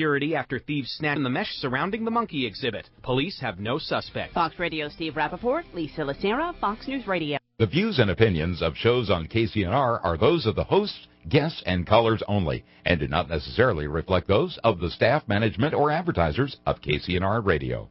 Security after thieves snatched the mesh surrounding the monkey exhibit. Police have no suspect. Fox Radio Steve Rappaport, Lisa Lacera, Fox News Radio. The views and opinions of shows on KCNR are those of the hosts, guests, and callers only, and do not necessarily reflect those of the staff, management, or advertisers of KCNR Radio.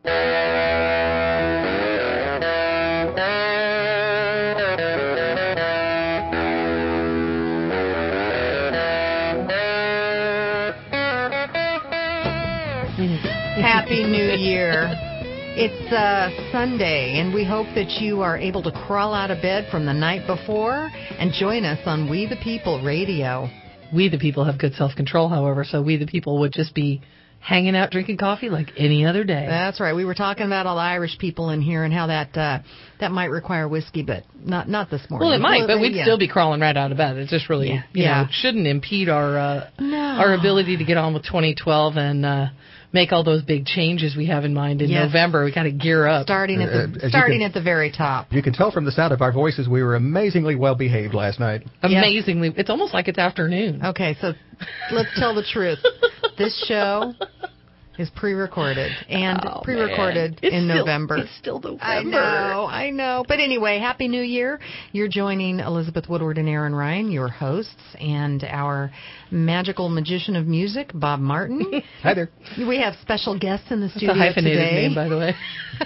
Happy New Year. It's Sunday, and we hope that you are able to crawl out of bed from the night before and join us on We the People Radio. We the People have good self-control, however, so We the People would just be hanging out drinking coffee like any other day. That's right. We were talking about all the Irish people in here and how that might require whiskey, but not this morning. Well, it might, but we'd still be crawling right out of bed. It's just really, you know, it shouldn't impede our ability to get on with 2012 and make all those big changes we have in mind in November. We got to gear up. Starting at the very top. You can tell from the sound of our voices we were amazingly well behaved last night. Amazingly. Yep. It's almost like it's afternoon. Okay, so let's tell the truth. This show is pre-recorded and in November. It's still November. I know. But anyway, Happy New Year. You're joining Elizabeth Woodward and Aaron Ryan, your hosts, and our magical magician of music, Bob Martin. Hi there. We have special guests in the studio today. It's a hyphenated today. name, by the way.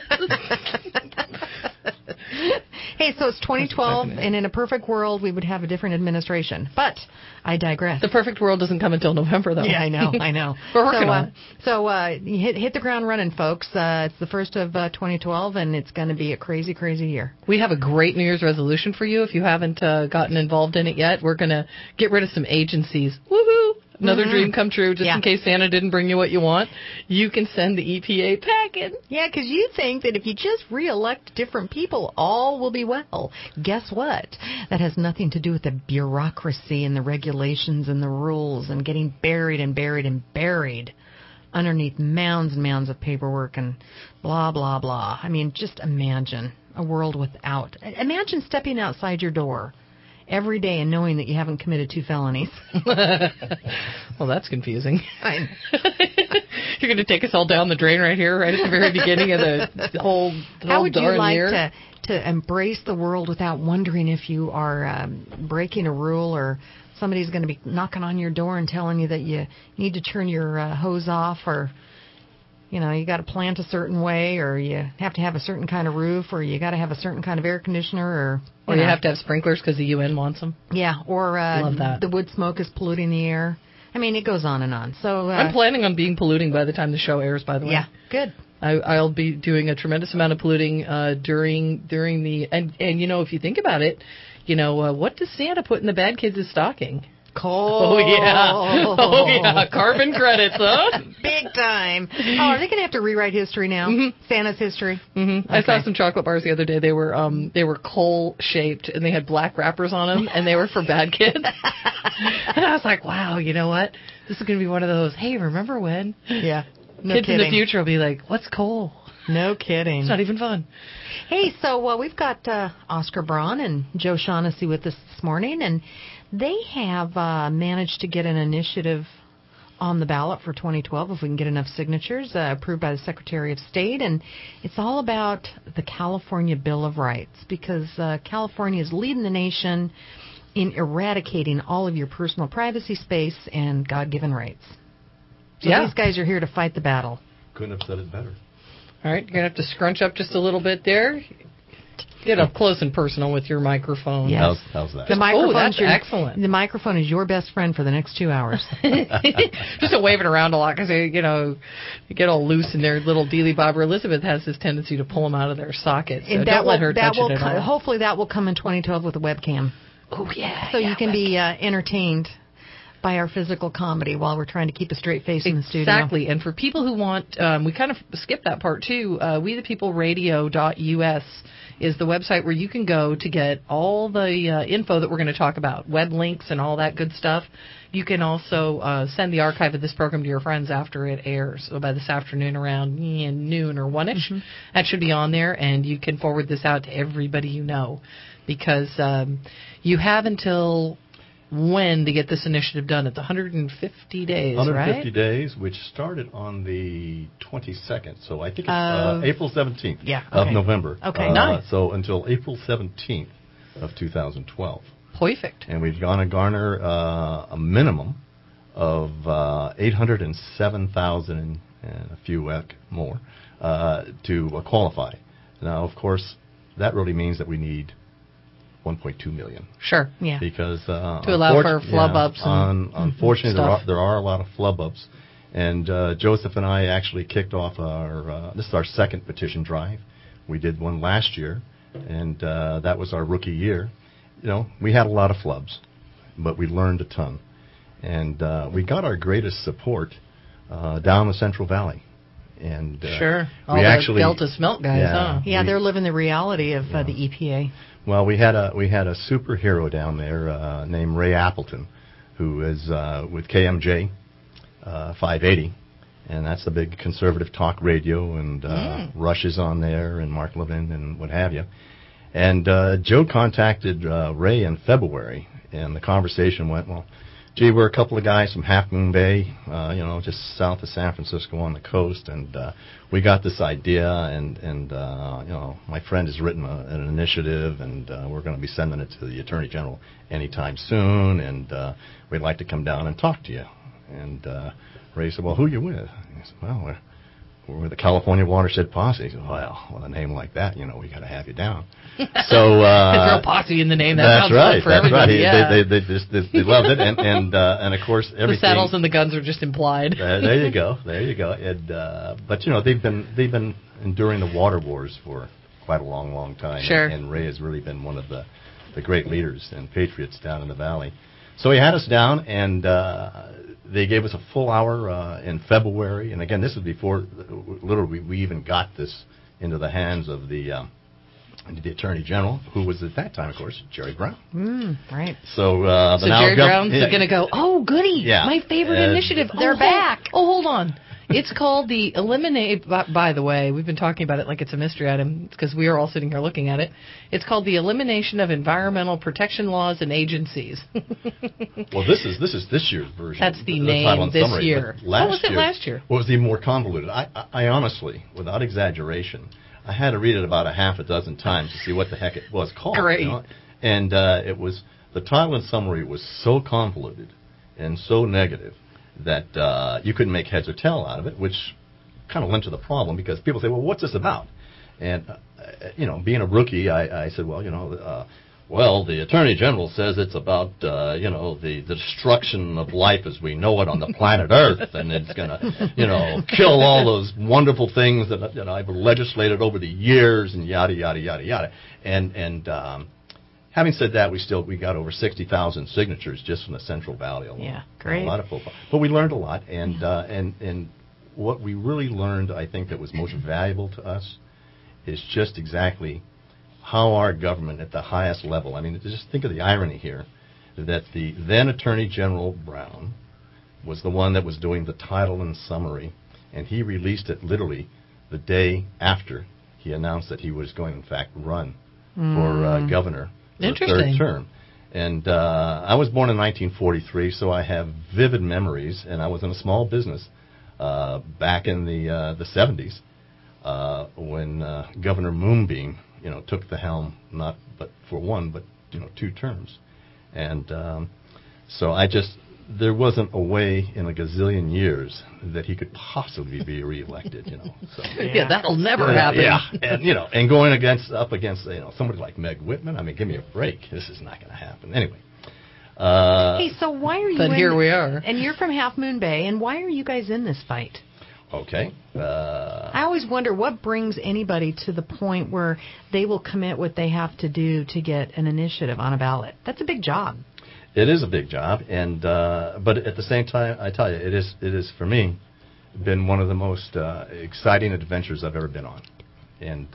Hey, so it's 2012, and in a perfect world, we would have a different administration. But I digress. The perfect world doesn't come until November, though. Yeah, I know. We're working on it. So hit the ground running, folks. It's the first of 2012, and it's going to be a crazy, crazy year. We have a great New Year's resolution for you. If you haven't gotten involved in it yet, we're going to get rid of some agencies. Woohoo! Another dream come true, just in case Santa didn't bring you what you want. You can send the EPA packing. Yeah, because you think that if you just re-elect different people, all will be well. Guess what? That has nothing to do with the bureaucracy and the regulations and the rules and getting buried underneath mounds and mounds of paperwork and blah, blah, blah. I mean, just imagine a world without. Imagine stepping outside your door every day and knowing that you haven't committed 2 felonies. Well, that's confusing. You're going to take us all down the drain right here, right at the very beginning of the whole How would you like year? to embrace the world without wondering if you are breaking a rule, or somebody's going to be knocking on your door and telling you that you need to turn your hose off, or you got to plant a certain way, or you have to have a certain kind of roof, or you got to have a certain kind of air conditioner, or you have to have sprinklers because the UN wants them. Yeah, or Love that. The wood smoke is polluting the air. I mean, it goes on and on. So I'm planning on being polluting by the time the show airs, by the way. Yeah, good. I'll be doing a tremendous amount of polluting during the and if you think about it, what does Santa put in the bad kids' stocking? Coal. Oh, yeah. Carbon credits, huh? Big time. Oh, are they going to have to rewrite history now? Mm-hmm. Santa's history? Mm-hmm. Okay. I saw some chocolate bars the other day. They were coal-shaped, and they had black wrappers on them, and they were for bad kids. And I was like, wow, you know what? This is going to be one of those, hey, remember when? Yeah. No kids kidding. in the future will be like, what's coal? No kidding. It's not even fun. Hey, so we've got Oscar Braun and Joe Shaughnessy with us this morning, and they have managed to get an initiative on the ballot for 2012, if we can get enough signatures, approved by the Secretary of State. And it's all about the California Bill of Rights, because California is leading the nation in eradicating all of your personal privacy space and God-given rights. So these guys are here to fight the battle. Couldn't have said it better. All right, you're going to have to scrunch up just a little bit there. Get up close and personal with your microphone. Yes. How's that? The microphone's that's excellent. The microphone is your best friend for the next 2 hours. Just to wave it around a lot, because you get all loose in their little dealy bobber. Elizabeth has this tendency to pull them out of their sockets. So don't let her touch it at all. Hopefully that will come in 2012 with a webcam. Oh, yeah. So you can be entertained by our physical comedy while we're trying to keep a straight face in the studio. Exactly. And for people who want, we kind of skipped that part too, wethepeopleradio.us is the website where you can go to get all the info that we're going to talk about, web links and all that good stuff. You can also send the archive of this program to your friends after it airs. So by this afternoon around noon or 1-ish, that should be on there, and you can forward this out to everybody you know, because you have until when to get this initiative done. It's 150 days, 150 right? days, which started on the 22nd. So I think it's April 17th of November. Okay, nice. So until April 17th of 2012. Perfect. And we've gone to garner a minimum of 807,000 and a few more to qualify. Now, of course, that really means that we need 1.2 million. Sure. Yeah. Because to allow for flub ups. Unfortunately, stuff. there are a lot of flub ups, and Joseph and I actually kicked off this is our second petition drive. We did one last year, and that was our rookie year. You know, we had a lot of flubs, but we learned a ton, and we got our greatest support down the Central Valley. And sure, all we the actually Delta Smelt guys, huh? Yeah, they're living the reality of the EPA. Well, we had a superhero down there named Ray Appleton, who is with KMJ 580, and that's a big conservative talk radio, and Rush is on there, and Mark Levin, and what have you. And Joe contacted Ray in February, and the conversation went, well, gee, we're a couple of guys from Half Moon Bay, just south of San Francisco on the coast, and we got this idea, and my friend has written an initiative, and we're going to be sending it to the Attorney General anytime soon, and we'd like to come down and talk to you. And Ray said, well, who are you with? And he said, well, we're with the California Watershed Posse. He said, well, with a name like that, we got to have you down. So throw posse in the name. That sounds right. For that's right. Yeah. They loved it, and of course everything. The saddles and the guns are just implied. There you go. And but they've been enduring the water wars for quite a long time. Sure. And Ray has really been one of the great leaders and patriots down in the valley. So he had us down, and they gave us a full hour in February. And again, this was before literally we even got this into the hands of the Attorney General, who was at that time, of course, Jerry Brown. Right. So Jerry Brown's going to go, oh, goody, my favorite initiative. They're back. Hold on. It's called the Eliminate, by the way, we've been talking about it like it's a mystery item because we are all sitting here looking at it. It's called the Elimination of Environmental Protection Laws and Agencies. Well, this is this year's version. That's the name this summary, year. What was it last year? Well, it was even more convoluted. I honestly, without exaggeration, I had to read it about a half a dozen times to see what the heck it was called. Great. And it was, the title and summary was so convoluted and so negative that you couldn't make heads or tail out of it, which kind of lent to the problem because people say, well, what's this about? And, being a rookie, I said, well, the Attorney General says it's about, the destruction of life as we know it on the planet Earth, and it's going to, kill all those wonderful things that I've legislated over the years, and yada, yada, yada, yada. And having said that, we got over 60,000 signatures just from the Central Valley alone. Yeah, great. A lot of football. But we learned a lot, and what we really learned, I think, that was most valuable to us is just exactly how our government at the highest level, I mean, just think of the irony here, that the then Attorney General Brown was the one that was doing the title and summary, and he released it literally the day after he announced that he was going, in fact, run for governor for the third term. And I was born in 1943, so I have vivid memories, and I was in a small business back in the 70s when Governor Moonbeam, took the helm, not but for one, but 2 terms. And so there wasn't a way in a gazillion years that he could possibly be reelected, So. Yeah, that'll never happen. Yeah, and and going up against somebody like Meg Whitman, I mean, give me a break. This is not going to happen anyway. Hey, so why are you? But here we are, and you're from Half Moon Bay, and why are you guys in this fight? Okay. I always wonder what brings anybody to the point where they will commit what they have to do to get an initiative on a ballot. That's a big job. It is a big job, and but at the same time, I tell you, it is for me been one of the most exciting adventures I've ever been on. And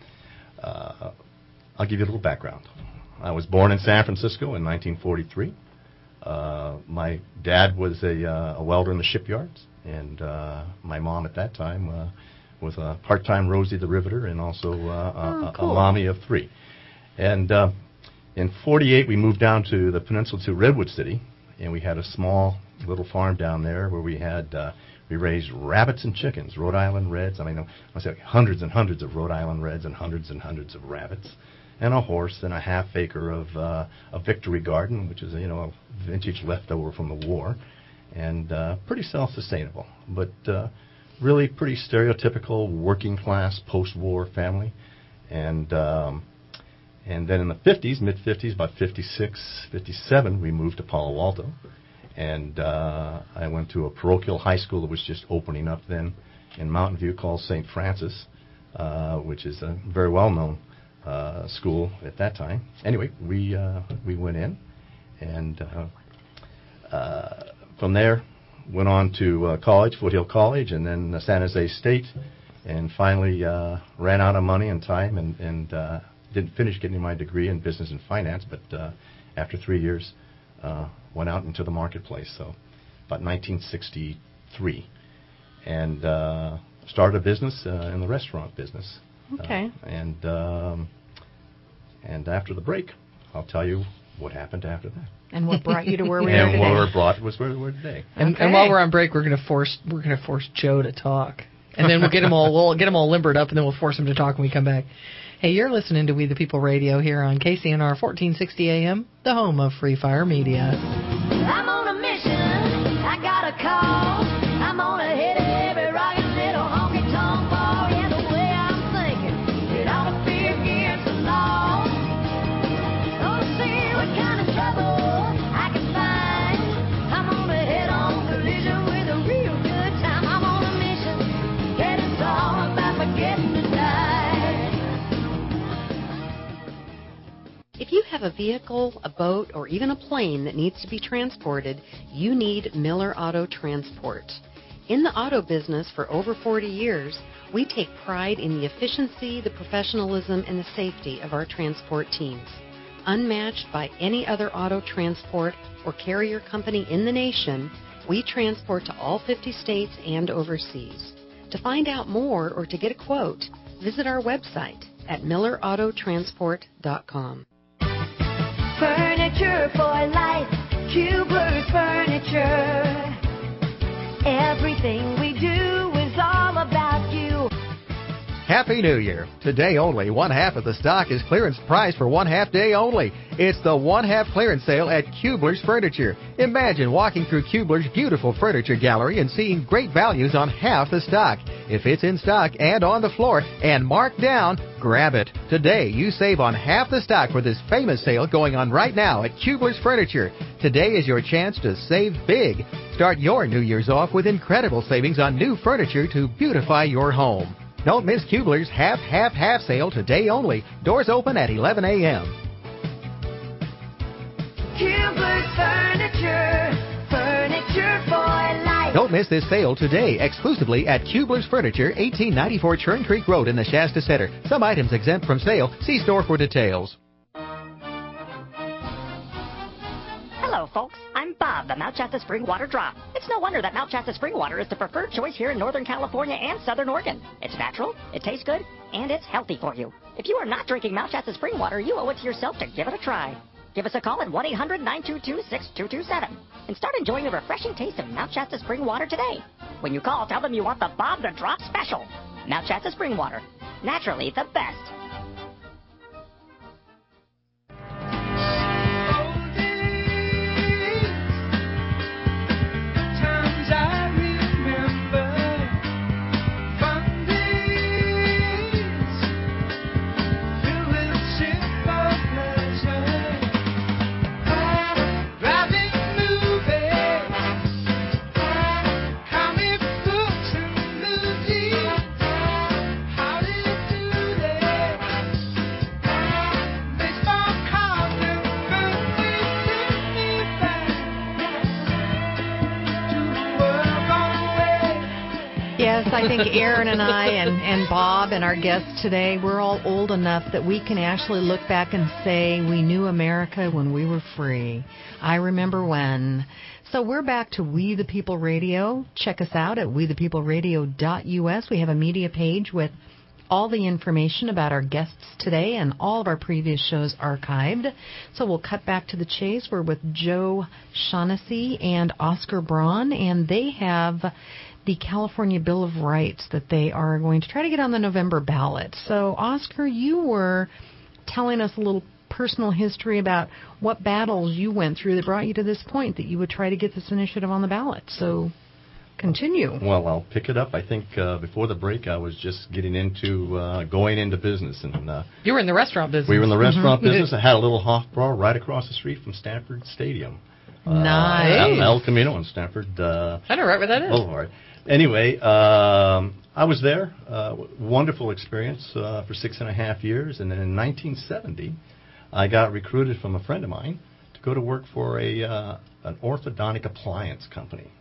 I'll give you a little background. I was born in San Francisco in 1943. My dad was a welder in the shipyards, and my mom at that time was a part-time Rosie the Riveter and also a mommy of 3. And In 48, we moved down to the peninsula to Redwood City, and we had a small little farm down there where we had we raised rabbits and chickens, Rhode Island Reds. I mean, I say hundreds and hundreds of Rhode Island Reds and hundreds of rabbits, and a horse and a half acre of a Victory Garden, which is a vintage leftover from the war, and pretty self-sustainable, but really pretty stereotypical working class post-war family, and then in the 50s, mid-50s, about 56, 57, we moved to Palo Alto. And I went to a parochial high school that was just opening up then in Mountain View called St. Francis, which is a very well-known school at that time. Anyway, we went in, and from there went on to college, Foothill College, and then San Jose State, and finally ran out of money and time and didn't finish getting my degree in business and finance, but after 3 years, went out into the marketplace, so about 1963, and started a business in the restaurant business. Okay. And after the break, I'll tell you what happened after that. And what brought you to where we are and today? what brought was where we are today. And while we're on break, we're going to force Joe to talk, and then we'll get him all limbered up, and then we'll force him to talk when we come back. Hey, you're listening to We the People Radio here on KCNR 1460 AM, the home of Free Fire Media. I'm on a mission. I got a call. I'm gonna hit every rocket little honky tonk bar. Yeah, the way I'm thinking, it ought to be against the law. Gonna see what kind of trouble I can find. I'm gonna head on collision with a real good time. I'm on a mission. Yeah, it's all about forgetting to die. If you have a vehicle, a boat, or even a plane that needs to be transported, you need Miller Auto Transport. In the auto business for over 40 years, we take pride in the efficiency, the professionalism, and the safety of our transport teams. Unmatched by any other auto transport or carrier company in the nation, we transport to all 50 states and overseas. To find out more or to get a quote, visit our website at millerAutoTransport.com. Furniture for life, Kubler's Furniture. Everything we do is all about you. Happy New Year. Today only, one half of the stock is clearance price for 1 half day only. It's the 1 half clearance sale at Kubler's Furniture. Imagine walking through Kubler's beautiful furniture gallery and seeing great values on half the stock. If it's in stock and on the floor and marked down, grab it. Today, you save on half the stock for this famous sale going on right now at Kubler's Furniture. Today is your chance to save big. Start your New Year's off with incredible savings on new furniture to beautify your home. Don't miss Kubler's half sale today only. Doors open at 11 a.m. Kubler's Furniture, furniture for life. Don't miss this sale today exclusively at Kubler's Furniture, 1894 Churn Creek Road in the Shasta Center. Some items exempt from sale. See store for details. Hello, folks. I'm Bob, the Mount Shasta Spring Water Drop. It's no wonder that Mount Shasta Spring Water is the preferred choice here in Northern California and Southern Oregon. It's natural, it tastes good, and it's healthy for you. If you are not drinking Mount Shasta Spring Water, you owe it to yourself to give it a try. Give us a call at 1-800-922-6227 and start enjoying the refreshing taste of Mount Shasta Spring Water today. When you call, tell them you want the Bob the Drop special. Mount Shasta Spring Water. Naturally the best. Yes, I think Aaron and I and Bob and our guests today, we're all old enough that we can actually look back and say we knew America when we were free. I remember when. So we're back to We the People Radio. Check us out at wethepeopleradio.us. We have a media page with all the information about our guests today and all of our previous shows archived. So we'll cut back to the chase. We're with Joe Shaughnessy and Oscar Braun, and they have the California Bill of Rights that they are going to try to get on the November ballot. So, Oscar, you were telling us a little personal history about what battles you went through that brought you to this point that you would try to get this initiative on the ballot. So, continue. Well, I'll pick it up. I think before the break, I was just getting into going into business, and you were in the restaurant business. We were in the restaurant business. I had a little Hofbrau right across the street from Stanford Stadium. Nice. El Camino in Stanford. I know right where that is. Boulevard. Anyway, I was there. Wonderful experience for 6.5 years, and then in 1970, I got recruited from a friend of mine to go to work for an orthodontic appliance company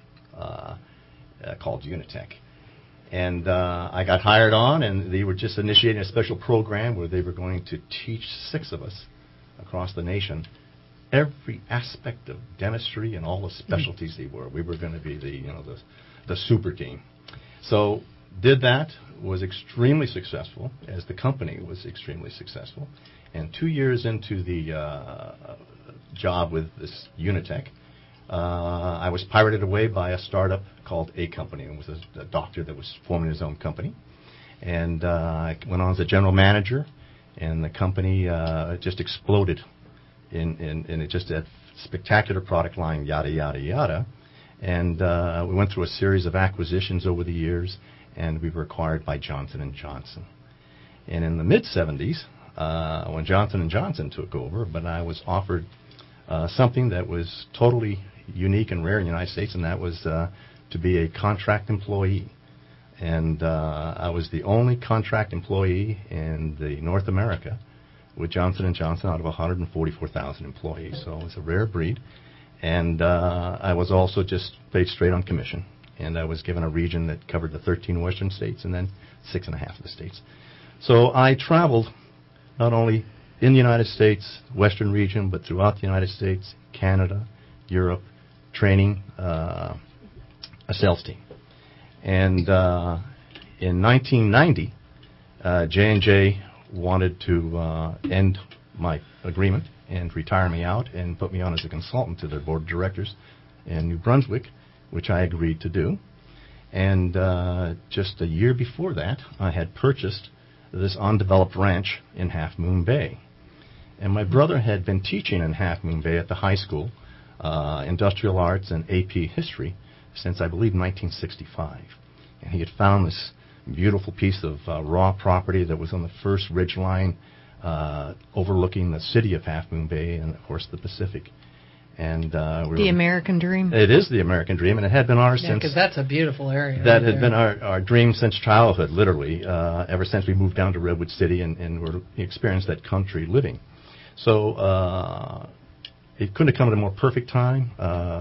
called Unitech. And I got hired on, and they were just initiating a special program where they were going to teach 6 of us across the nation every aspect of dentistry and all the specialties they were. We were going to be the super team. So did that, was extremely successful, as the company was extremely successful. And 2 years into the job with this Unitech, I was pirated away by a startup called A Company. It was a doctor that was forming his own company. And I went on as a general manager, and the company just exploded. And it just had spectacular product line, yada, yada, yada. And we went through a series of acquisitions over the years, and we were acquired by Johnson & Johnson. And in the mid-'70s, when Johnson & Johnson took over, but I was offered something that was totally unique and rare in the United States, and that was to be a contract employee. And I was the only contract employee in the North America with Johnson & Johnson out of 144,000 employees. So it was a rare breed. And I was also just paid straight on commission. And I was given a region that covered the 13 western states and then 6.5 of the states. So I traveled not only in the United States, western region, but throughout the United States, Canada, Europe, training a sales team. And in 1990, J&J wanted to end my agreement and retire me out and put me on as a consultant to their board of directors in New Brunswick, which I agreed to do. And just a year before that, I had purchased this undeveloped ranch in Half Moon Bay. And my brother had been teaching in Half Moon Bay at the high school, industrial arts and AP history, since I believe 1965. And he had found this beautiful piece of raw property that was on the first ridge line overlooking the city of Half Moon Bay and, of course, the Pacific. And the American dream. It is the American dream, and it had been ours since. Because that's a beautiful area. That had been our dream since childhood, literally, ever since we moved down to Redwood City and were experienced that country living. So it couldn't have come at a more perfect time.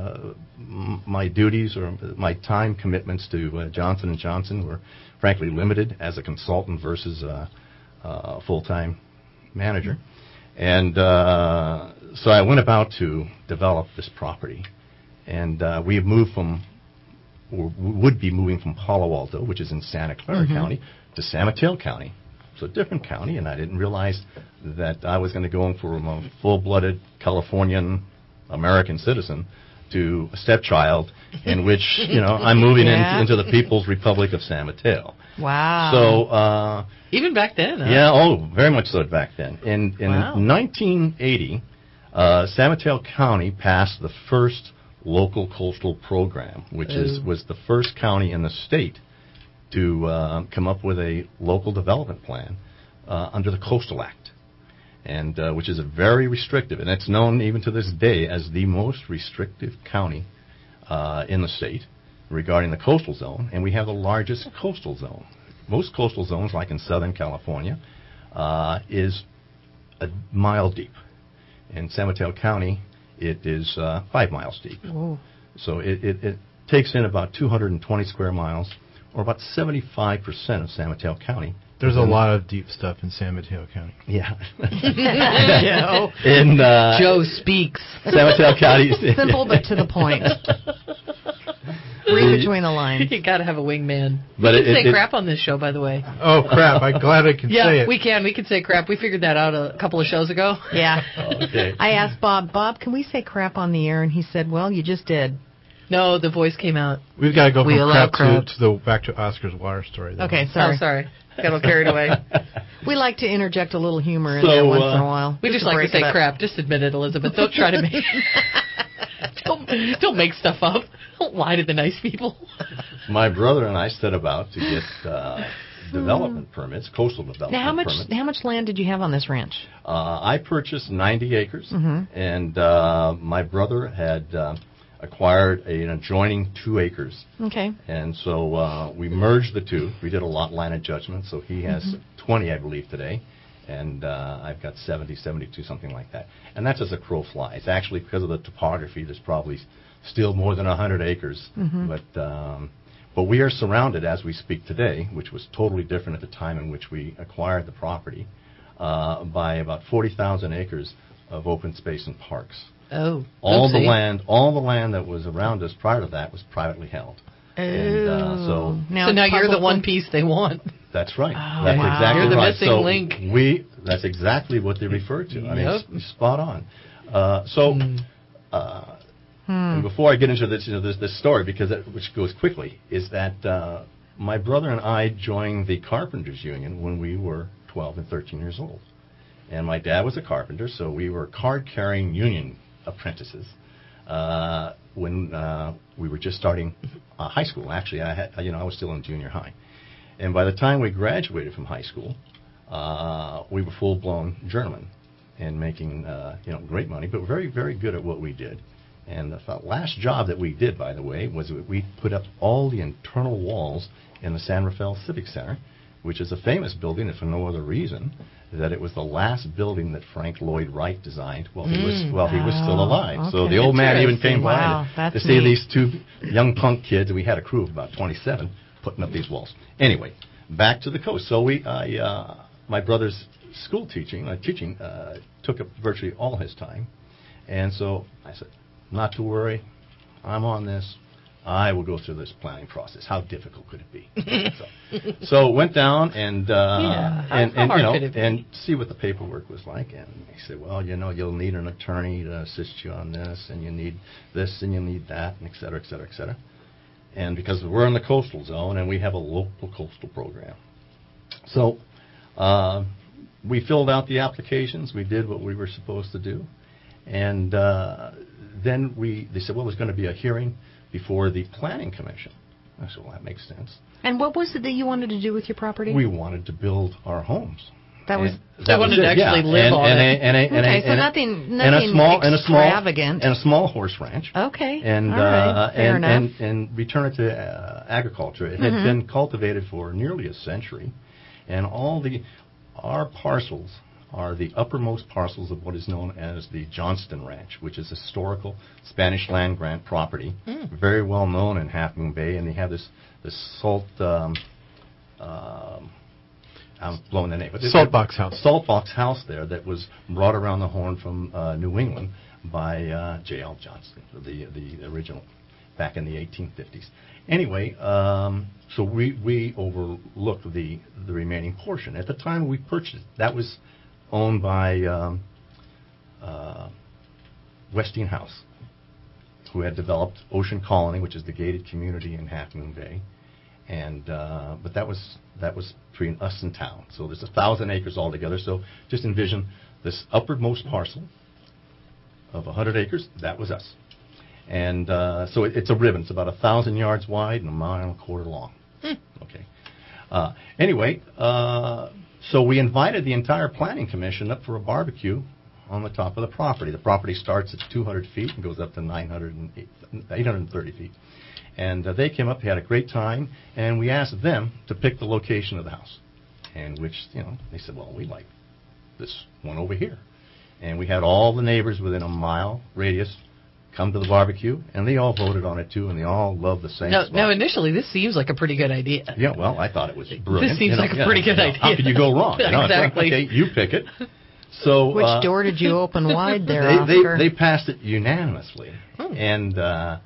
My duties or my time commitments to Johnson & Johnson were, frankly, limited as a consultant versus a full-time manager. And so I went about to develop this property. And we have moved from, or would be moving from Palo Alto, which is in Santa Clara County, to San Mateo County. So a different county, and I didn't realize that I was going to go in from a full-blooded Californian American citizen to a stepchild in which, I'm moving into the People's Republic of San Mateo. Wow. So even back then, huh? Yeah, very much so back then. In 1980, San Mateo County passed the first local coastal program, which was the first county in the state to come up with a local development plan under the Coastal Act, and which is a very restrictive, and it's known even to this day as the most restrictive county in the state regarding the coastal zone, and we have the largest coastal zone. Most coastal zones, like in Southern California, is a mile deep. In San Mateo County, it is 5 miles deep. Whoa. So it takes in about 220 square miles, or about 75% of San Mateo County. There's a lot of deep stuff in San Mateo County. Yeah. Joe speaks. San Mateo County. Simple but to the point. Read between the lines. You got to have a wingman. But we can say crap on this show, by the way. Oh, crap. I'm glad I can say it. We can. We can say crap. We figured that out a couple of shows ago. Yeah. Okay. I asked Bob, can we say crap on the air? And he said, well, you just did. No, the voice came out. We've got to go We from allow crap to back to Oscar's water story. Though. Okay, sorry. Oh, sorry. Got a little carried away. We like to interject a little humor in there once in a while. We just like to say crap. Just admit it, Elizabeth. Don't try to make... don't make stuff up. Don't lie to the nice people. My brother and I set about to get development permits, coastal development permits. Now, how much land did you have on this ranch? I purchased 90 acres, and my brother had acquired an adjoining 2 acres. Okay. And so we merged the two. We did a lot line adjustment, so he has 20, I believe, today. And I've got 70, 72, something like that. And that's as a crow flies. Actually, because of the topography, there's probably still more than 100 acres. But we are surrounded, as we speak today, which was totally different at the time in which we acquired the property, by about 40,000 acres of open space and parks. Oh, all the land that was around us prior to that was privately held. And, so now you're the one piece they want. That's right. Oh, that's wow. exactly You're the right. missing link. That's exactly what they refer to. I mean, spot on. And before I get into this story, because which goes quickly, is that my brother and I joined the Carpenters Union when we were 12 and 13 years old. And my dad was a carpenter, so we were card-carrying union apprentices when we were just starting high school. Actually, I was still in junior high. And by the time we graduated from high school, we were full-blown journeymen and making great money, but very, very good at what we did. And the last job that we did, by the way, was we put up all the internal walls in the San Rafael Civic Center, which is a famous building, if for no other reason, that it was the last building that Frank Lloyd Wright designed while he was still alive. Okay. So the old man even came by to see these 2 young punk kids. We had a crew of about 27 putting up these walls. Anyway, back to the coast. So my brother's school teaching took up virtually all his time. And so I said, not to worry, I'm on this. I will go through this planning process. How difficult could it be? So went down and see what the paperwork was like. And he said, well, you'll need an attorney to assist you on this, and you need this, and you need that, and et cetera, et cetera, et cetera. And because we're in the coastal zone, and we have a local coastal program. So we filled out the applications. We did what we were supposed to do. And then they said, well, there's going to be a hearing before the Planning Commission. I said, well, that makes sense. And what was it that you wanted to do with your property? We wanted to build our homes. They wanted to actually live on it. So nothing extravagant. And a small horse ranch. Okay. And, all right. Fair enough. And return it to agriculture. It had been cultivated for nearly a century. And our parcels are the uppermost parcels of what is known as the Johnston Ranch, which is historical Spanish land grant property, very well known in Half Moon Bay, and they have this salt. I'm blowing the name. Salt Box House. Salt Box House there that was brought around the horn from New England by J.L. Johnston, the original, back in the 1850s. Anyway, so we overlooked the remaining portion. At the time we purchased it, that was owned by Westinghouse, who had developed Ocean Colony, which is the gated community in Half Moon Bay, and but that was between us and town. So there's 1,000 acres altogether. So just envision this uppermost parcel of 100 acres. That was us, and so it's a ribbon. It's about 1,000 yards wide and 1.25 miles long. Okay. Anyway. So we invited the entire Planning Commission up for a barbecue on the top of the property. The property starts at 200 feet and goes up to 830 feet. And they came up, they had a great time, and we asked them to pick the location of the house. And which, they said, well, we like this one over here. And we had all the neighbors within a mile radius come to the barbecue, and they all voted on it, too, and they all loved the same spot. Now, initially, this seems like a pretty good idea. Yeah, well, I thought it was brilliant. This seems like a pretty good idea. How could you go wrong? Exactly. Okay, you pick it. So which door did you open wide there, Oscar? They passed it unanimously. And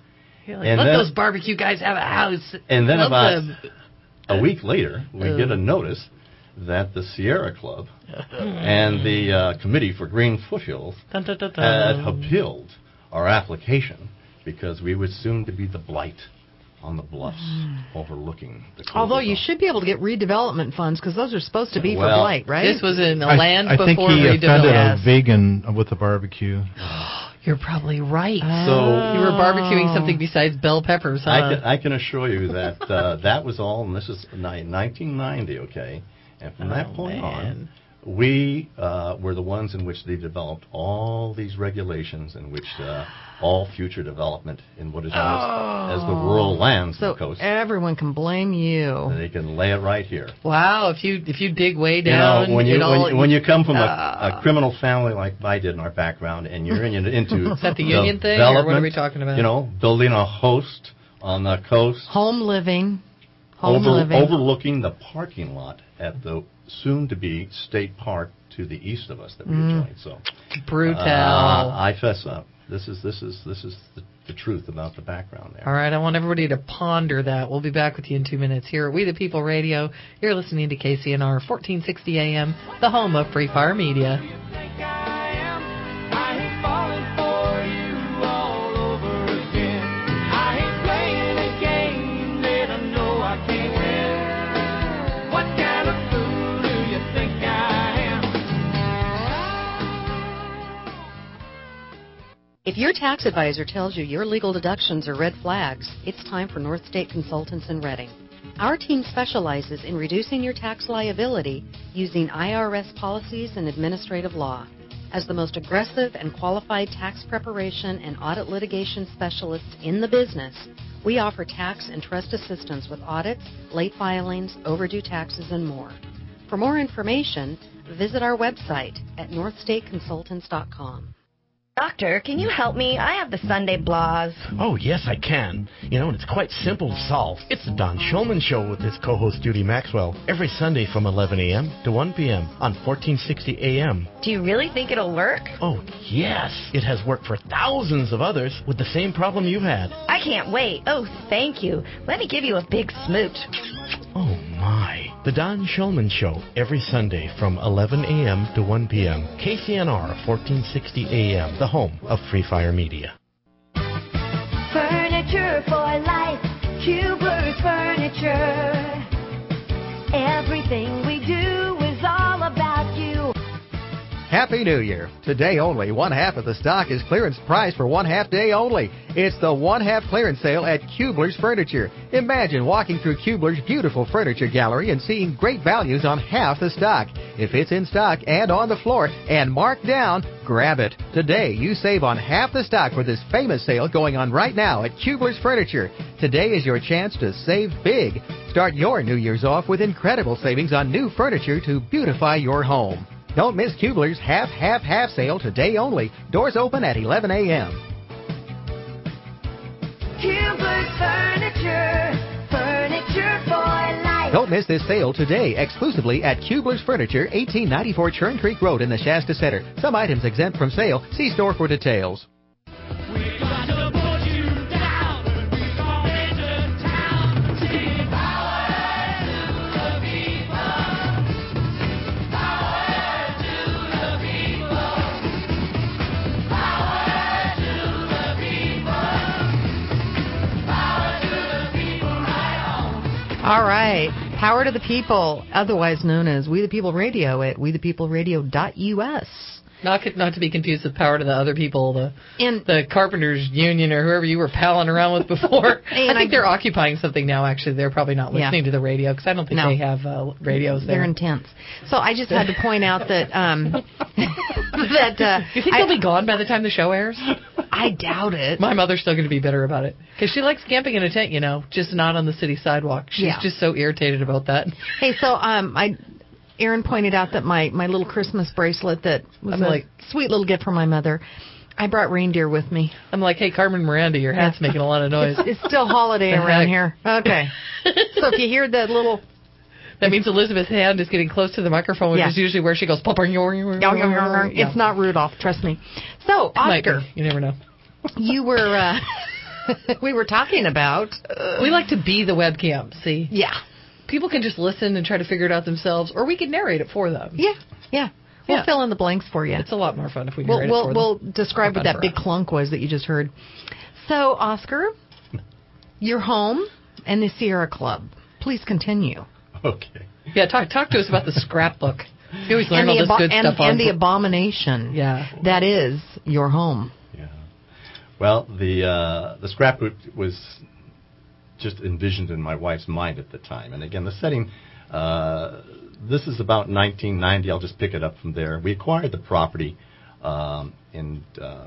You're like, And let then- those barbecue guys have a house. And then Love about them. a week later, we get a notice that the Sierra Club and the Committee for Green Foothills Dun, dun, dun, dun. had appealed our application because we would soon to be the blight on the bluffs overlooking the Cobra Although you Zone. should be able to get redevelopment funds because those are supposed to be for Well, blight, right? This was in the land I think before he offended redevelopment. a vegan with the barbecue. You're probably right. So You were barbecuing something besides bell peppers, huh? I can assure you that that was all, and this is 1990, okay? And from that point on, we were the ones in which they developed all these regulations in which all future development in what is known as the rural lands so of the coast, everyone can blame you. they can lay it right here. Wow, if you dig way You down, know, when you come from Ah. a criminal family like I did in our background, and you're into Is that the union thing, or what are we development, talking about? You know, building a host on the coast, Home living. Home living. overlooking the parking lot at the soon-to-be state park to the east of us that we joined. So, Brutal. I fess up. This is the truth about the background there. All right, I want everybody to ponder that. We'll be back with you in 2 minutes here at We the People Radio. You're listening to KCNR 1460 AM, the home of Free Fire Media. If your tax advisor tells you your legal deductions are red flags, it's time for North State Consultants in Reading. Our team specializes in reducing your tax liability using IRS policies and administrative law. As the most aggressive and qualified tax preparation and audit litigation specialists in the business, we offer tax and trust assistance with audits, late filings, overdue taxes, and more. For more information, visit our website at northstateconsultants.com. Doctor, can you help me? I have the Sunday blahs. Oh, yes, I can. You know, and it's quite simple to solve. It's the Don Shulman Show with his co-host Judy Maxwell every Sunday from 11 a.m. to 1 p.m. on 1460 a.m. Do you really think it'll work? Oh, yes. It has worked for thousands of others with the same problem you had. I can't wait. Oh, thank you. Let me give you a big smooch. Oh, my. The Don Shulman Show every Sunday from 11 a.m. to 1 p.m. KCNR 1460 a.m., the home of Free Fire Media. Furniture for life, Kubler's Furniture. Everything we do is all about you. Happy New Year. Today only, one half of the stock is clearance price for 1 half day only. It's the 1 half clearance sale at Kubler's Furniture. Imagine walking through Kubler's beautiful furniture gallery and seeing great values on half the stock. If it's in stock and on the floor and marked down, grab it. Today, you save on half the stock with this famous sale going on right now at Kubler's Furniture. Today is your chance to save big. Start your New Year's off with incredible savings on new furniture to beautify your home. Don't miss Kubler's half sale today only. Doors open at 11 a.m. Kubler's Furniture. Furniture for life. Don't miss this sale today exclusively at Kubler's Furniture, 1894 Churn Creek Road in the Shasta Center. Some items exempt from sale. See store for details. All right. Power to the People, otherwise known as We the People Radio at wethepeopleradio.us. Not to be confused with Power to the Other People, the Carpenters Union or whoever you were palling around with before. I think they're occupying something now, actually. They're probably not listening to the radio because I don't think they have radios there. They're intense. So I just had to point out that... you think they'll be gone by the time the show airs? I doubt it. My mother's still going to be bitter about it because she likes camping in a tent, just not on the city sidewalk. She's just so irritated about that. Hey, so Aaron pointed out that my little Christmas bracelet that was a sweet little gift from my mother, I brought reindeer with me. I'm like, hey, Carmen Miranda, your hat's making a lot of noise. It's still holiday around here. Okay. So if you hear that little... That means Elizabeth's hand is getting close to the microphone, which is usually where she goes, It's not Rudolph, trust me. So, Oscar. You never know. You were we were talking about. We like to be the webcam, see? Yeah. People can just listen and try to figure it out themselves, or we could narrate it for them. Yeah. We'll fill in the blanks for you. It's a lot more fun if we narrate it for them. We'll describe what that big clunk was that you just heard. So, Oscar, your home and the Sierra Club. Please continue. Okay. Yeah, talk to us about the scrapbook. You always learn all this good stuff and the abomination that is your home. Yeah. Well, the scrapbook was just envisioned in my wife's mind at the time. And again, the setting, this is about 1990. I'll just pick it up from there. We acquired the property in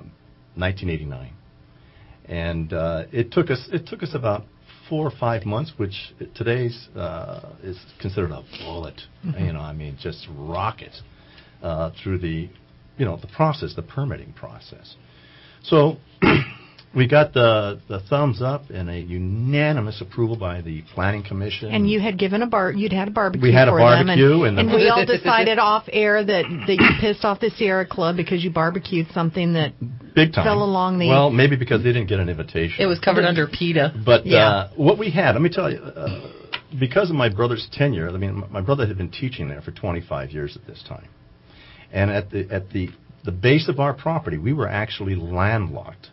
1989. And it took us about 4 or 5 months, which today's is considered a bullet. Mm-hmm. Just rocket through the process, the permitting process. So we got the thumbs up and a unanimous approval by the Planning Commission. And you had given you'd had a barbecue. We had a for barbecue, them, and we all decided off air that you pissed off the Sierra Club because you barbecued something that big time fell along the. Well, maybe because they didn't get an invitation. It was covered under PETA. But what we had, let me tell you, because of my brother's tenure. My brother had been teaching there for 25 years at this time, and at the base of our property, we were actually landlocked.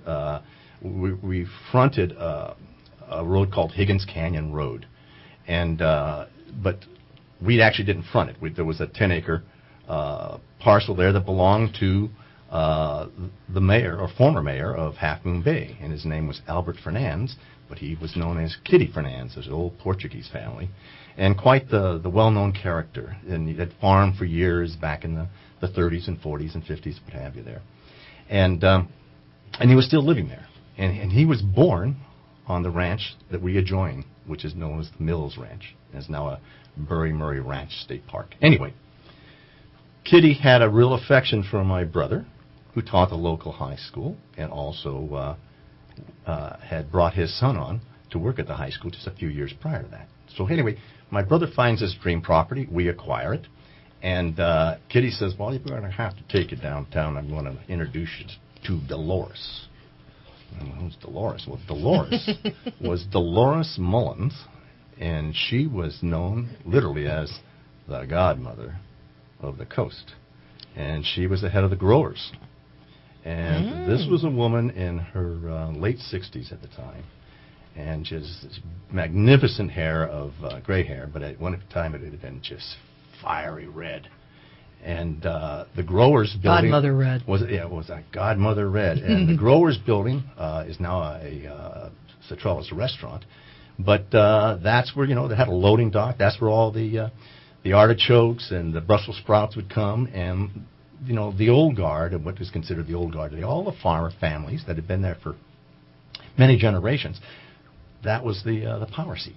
We fronted a road called Higgins Canyon Road, and but we actually didn't front it. There was a 10-acre parcel there that belonged to the mayor or former mayor of Half Moon Bay, and his name was Albert Fernandes, but he was known as Kitty Fernandes, his old Portuguese family, and quite the well-known character. And he had farmed for years back in the 30s and 40s and 50s, what have you there, and he was still living there. And he was born on the ranch that we adjoin, which is known as the Mills Ranch. It's now a Burry Murray Ranch State Park. Anyway, Kitty had a real affection for my brother, who taught the local high school, and also had brought his son on to work at the high school just a few years prior to that. So anyway, my brother finds this dream property. We acquire it. And Kitty says, well, you're going to have to take it downtown. I'm going to introduce you to Dolores. Who's Dolores? Well, Dolores was Dolores Mullins, and she was known literally as the godmother of the coast. And she was the head of the growers. And this was a woman in her late 60s at the time. And just this magnificent hair of gray hair, but at one time it had been just fiery red. And the Growers Building... Godmother Red. Was a Godmother Red. And the Growers Building is now a Citrellas restaurant. But that's where, they had a loading dock. That's where all the artichokes and the Brussels sprouts would come. And, the old guard, and what was considered the old guard, all the farmer families that had been there for many generations, that was the power seat.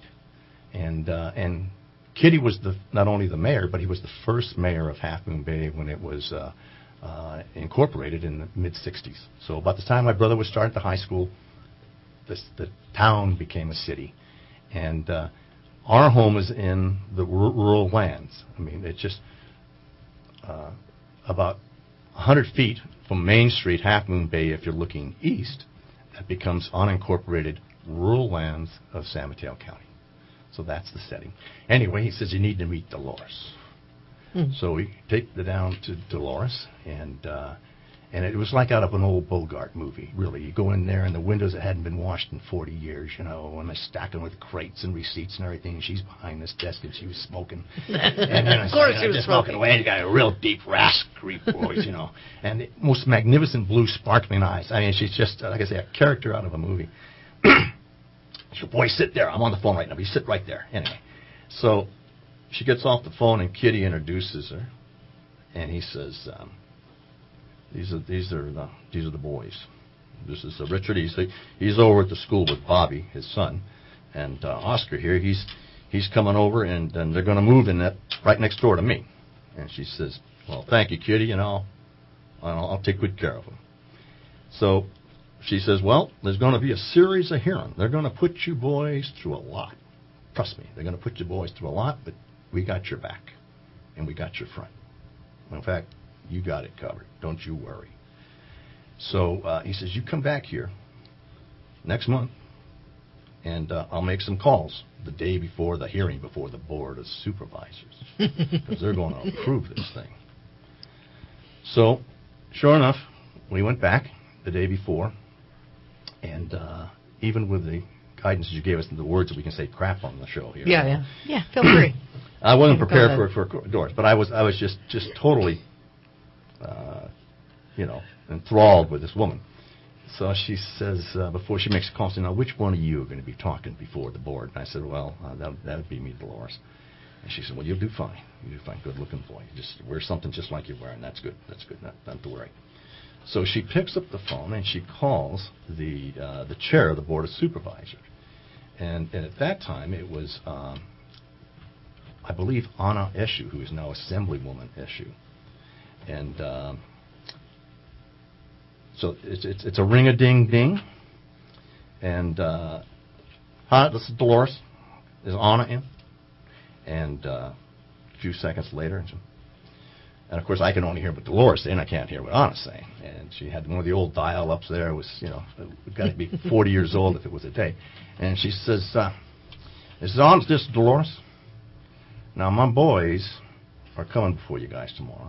And Kitty was not only the mayor, but he was the first mayor of Half Moon Bay when it was incorporated in the mid-'60s. So about the time my brother was starting the high school, the town became a city. And our home is in the rural lands. It's just about 100 feet from Main Street, Half Moon Bay, if you're looking east, that becomes unincorporated rural lands of San Mateo County. So that's the setting. Anyway, he says, you need to meet Dolores. So we take the down to Dolores, and it was like out of an old Bogart movie, really. You go in there, and the windows that hadn't been washed in 40 years, and they're stacking with crates and receipts and everything, and she's behind this desk, and she was smoking. And then of course she was smoking away, and you got a real deep raspberry voice, and the most magnificent blue sparkling eyes. She's just, like I say, a character out of a movie. Your boy, sit there. I'm on the phone right now. But you sit right there. Anyway, so she gets off the phone, and Kitty introduces her, and he says, "These are the boys. This is Richard. He's over at the school with Bobby, his son, and Oscar here. He's coming over, and they're going to move in that right next door to me." And she says, "Well, thank you, Kitty, and I'll take good care of them." So she says, well, there's going to be a series of hearings. They're going to put you boys through a lot. Trust me, they're going to put you boys through a lot, but we got your back, and we got your front. In fact, you got it covered. Don't you worry. So he says, you come back here next month, and I'll make some calls the day before the hearing before the Board of Supervisors, because they're going to approve this thing. So, sure enough, we went back the day before, and even with the guidance you gave us and the words that we can say crap on the show here. Yeah, feel free. I wasn't prepared for Doris, but I was just totally, enthralled with this woman. So she says, before she makes a call, she says, now, which one of you are going to be talking before the board? And I said, well, that would be me, Dolores. And she said, well, you'll do fine. You'll do fine. Good-looking boy. Just wear something just like you're wearing. That's good. That's good. Not to worry. So she picks up the phone, and she calls the chair of the Board of Supervisors. And at that time, it was, I believe, Anna Eshoo, who is now Assemblywoman Eshoo. And so it's a ring-a-ding-ding. And, hi, this is Dolores. Is Anna in? And a few seconds later, and of course I can only hear what Dolores saying. I can't hear what Anna's saying. And she had one of the old dial-ups there. It was, it got to be 40 years old if it was a day. And she says, this is Dolores. Now, my boys are coming before you guys tomorrow.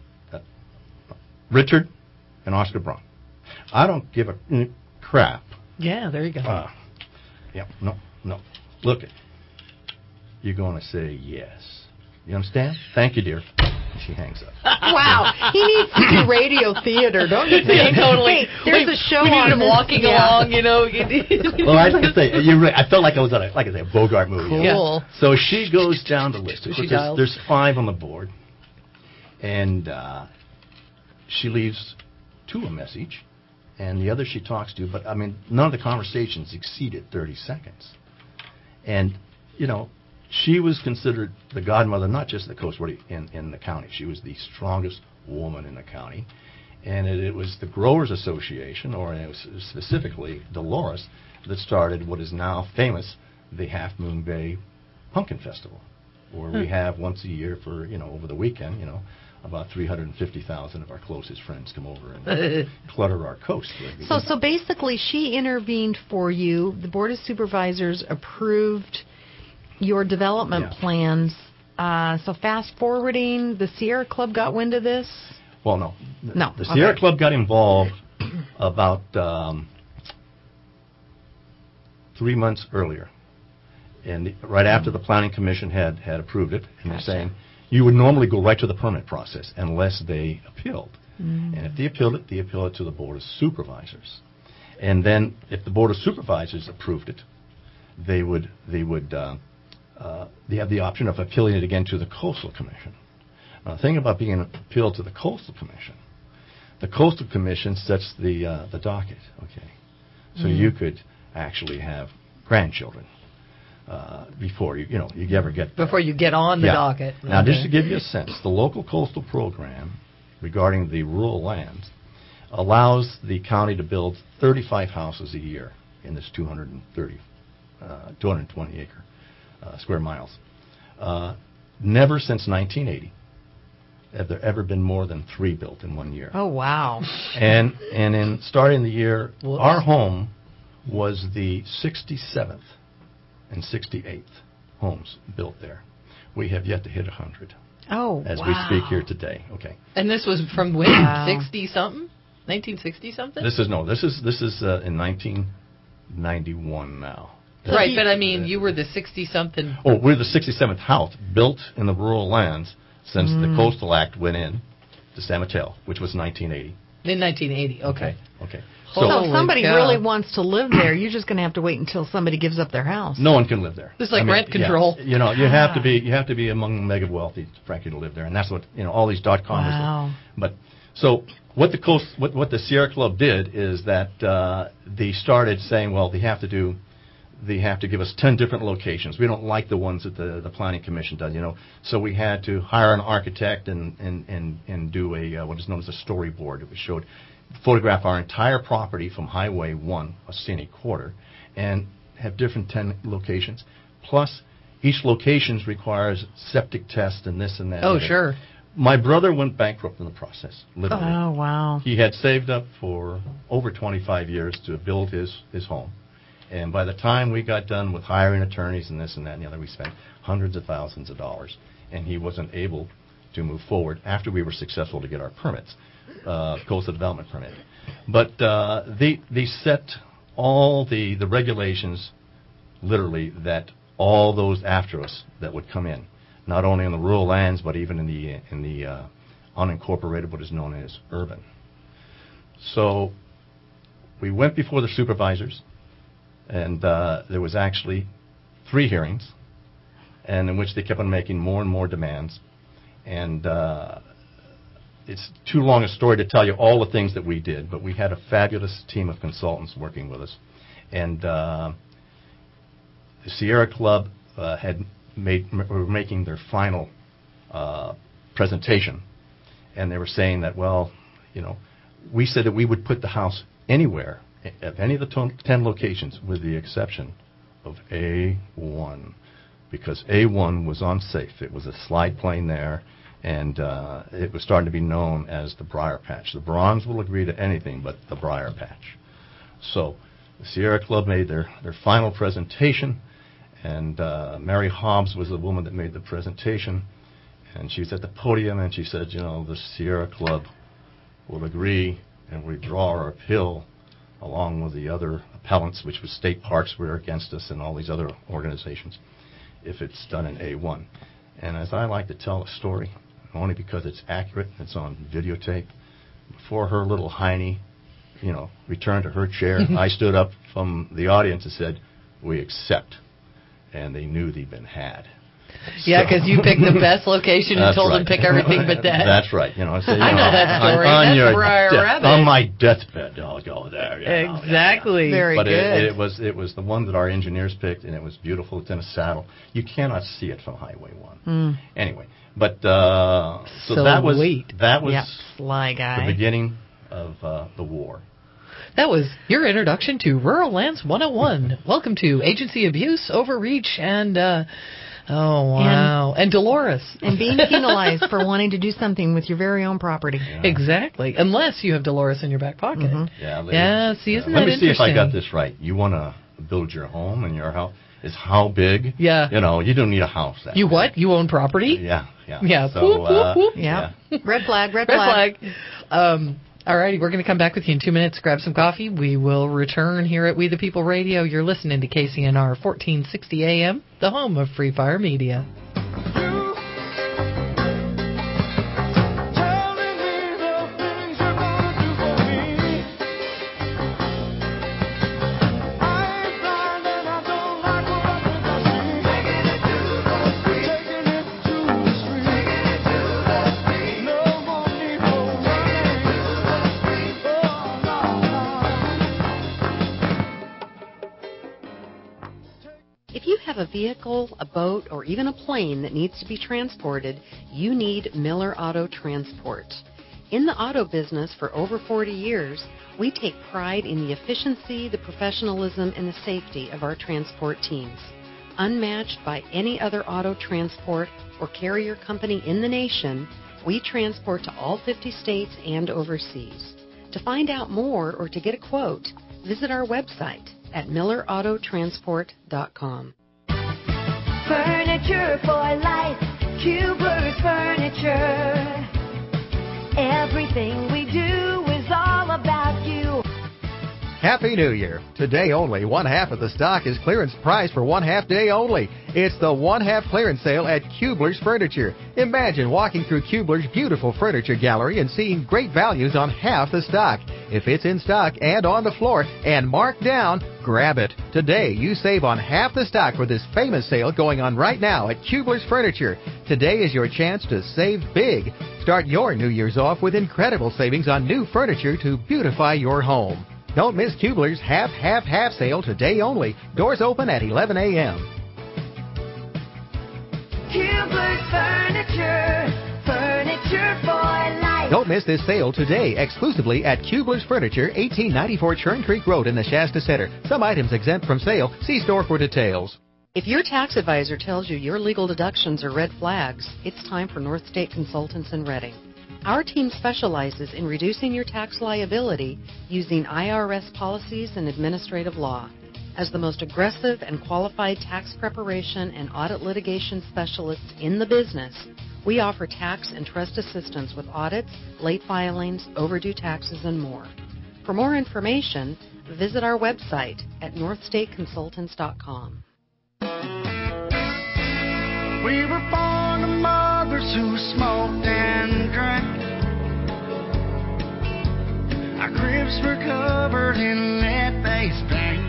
Richard and Oscar Braun. I don't give a crap. Yeah, there you go. No. Look, you're going to say yes. You understand? Thank you, dear. And she hangs up. Wow. He needs to do radio theater, don't you think? Totally. Hey, there's a show we on need him walking along, Well, I can say, you're right. I felt like I was on a Bogart movie. Cool. So she goes down the list. There's 5 on the board. And she leaves 2 a message. And the other she talks to. But, I mean, none of the conversations exceeded 30 seconds. And, she was considered the godmother, not just the Coast Guard in the county. She was the strongest woman in the county. And it was the Growers Association, or it was specifically Dolores, that started what is now famous, the Half Moon Bay Pumpkin Festival, where we have once a year for, over the weekend, about 350,000 of our closest friends come over and clutter our coast. So basically she intervened for you. The Board of Supervisors approved your development plans. So fast forwarding, the Sierra Club got wind of this? Well, no. No. The Sierra Club got involved about 3 months earlier. And right after the Planning Commission had approved it, and they're saying you would normally go right to the permit process unless they appealed. And if they appealed it to the Board of Supervisors. And then if the Board of Supervisors approved it, they have the option of appealing it again to the Coastal Commission. Now, the thing about being appealed to the Coastal Commission sets the docket. Okay, so you could actually have grandchildren before you ever get there. Before you get on the docket. Now, just to give you a sense, the local coastal program regarding the rural lands allows the county to build 35 houses a year in this 220 acre square miles. Never since 1980 have there ever been more than 3 built in 1 year. Oh, wow. And in starting the year, our home was the 67th and 68th homes built there. We have yet to hit 100. Oh, as we speak here today. Okay. And this was from when? 60-something? 1960-something? This is in 1991 now. Right, but I mean, you were the 60-something. Oh, we're the 67th house built in the rural lands since the Coastal Act went in to San Mateo, which was 1980. In 1980, okay. So if somebody really wants to live there, you're just going to have to wait until somebody gives up their house. No one can live there. It's like rent control. Yeah. You have to be among mega wealthy, frankly, to live there, and that's what all these .com. Wow. But so what the Sierra Club did is that they started saying, well, they have to give us 10 different locations. We don't like the ones that the Planning Commission does, So we had to hire an architect and do what is known as a storyboard. It showed photograph our entire property from Highway 1, a scenic quarter, and have different 10 locations. Plus, each location requires septic test and this and that. Oh, sure. My brother went bankrupt in the process, literally. Oh, wow. He had saved up for over 25 years to build his home. And by the time we got done with hiring attorneys and this and that and the other, we spent hundreds of thousands of dollars. And he wasn't able to move forward after we were successful to get our permits, coastal development permit. But they set all the regulations, literally, that all those after us that would come in, not only in the rural lands, but even in the unincorporated, what is known as urban. So we went before the supervisors, and there was actually 3 hearings, and in which they kept on making more and more demands. And it's too long a story to tell you all the things that we did, but we had a fabulous team of consultants working with us. And the Sierra Club were making their final presentation, and they were saying that, well, we said that we would put the house anywhere at any of the 10 locations with the exception of A1, because A1 was unsafe. It was a slide plane there, and it was starting to be known as the Briar Patch. The Bronze will agree to anything but the Briar Patch. So the Sierra Club made their final presentation, and Mary Hobbs was the woman that made the presentation, and she was at the podium, and she said, the Sierra Club will agree and withdraw our appeal along with the other appellants, which was State Parks were against us and all these other organizations, if it's done in A1. And as I like to tell the story, only because it's accurate, it's on videotape, before her little hiney, returned to her chair, I stood up from the audience and said, "We accept." And they knew they'd been had. Yeah, because you picked the best location and told them to pick everything but that. That's right. I know that story. That's Briar Rabbit. On my deathbed, I'll go there. Exactly. Very but good. It was the one that our engineers picked, and it was beautiful. It's in a saddle. You cannot see it from Highway 1. Anyway, but so that was Sly Guy. the beginning of the war. That was your introduction to Rural Lands 101. Welcome to agency abuse, overreach, and and Dolores. And being penalized for wanting to do something with your very own property. Yeah. Exactly. Unless you have Dolores in your back pocket. Mm-hmm. Yeah, see, isn't that interesting? Let me see if I got this right. You want to build your home, and your house is how big? Yeah. You don't need a house. You what? You own property? Yeah. Yeah. So, whoop, whoop, whoop. Yeah. Red flag. Red flag. All righty, we're going to come back with you in 2 minutes. Grab some coffee. We will return here at We the People Radio. You're listening to KCNR 1460 AM, the home of Free Fire Media. A vehicle, a boat, or even a plane that needs to be transported, you need Miller Auto Transport. In the auto business for over 40 years, we take pride in the efficiency, the professionalism, and the safety of our transport teams. Unmatched by any other auto transport or carrier company in the nation, we transport to all 50 states and overseas. To find out more or to get a quote, visit our website at millerautotransport.com. Furniture for life, Kubler's Furniture. Everything we do is all about you. Happy New Year. Today only, one half of the stock is clearance price for 1 half day only. It's the 1 half clearance sale at Kubler's Furniture. Imagine walking through Kubler's beautiful furniture gallery and seeing great values on half the stock. If it's in stock and on the floor and marked down, grab it. Today, you save on half the stock for this famous sale going on right now at Kubler's Furniture. Today is your chance to save big. Start your New Year's off with incredible savings on new furniture to beautify your home. Don't miss Kubler's half sale today only. Doors open at 11 a.m. Kubler's Furniture, furniture for life. Don't miss this sale today exclusively at Kubler's Furniture, 1894 Churn Creek Road in the Shasta Center. Some items exempt from sale. See store for details. If your tax advisor tells you your legal deductions are red flags, it's time for North State Consultants in Reading. Our team specializes in reducing your tax liability using IRS policies and administrative law. As the most aggressive and qualified tax preparation and audit litigation specialists in the business, we offer tax and trust assistance with audits, late filings, overdue taxes, and more. For more information, visit our website at northstateconsultants.com. We were born to mothers who smoked and drank. Our cribs were covered in lead-based paint.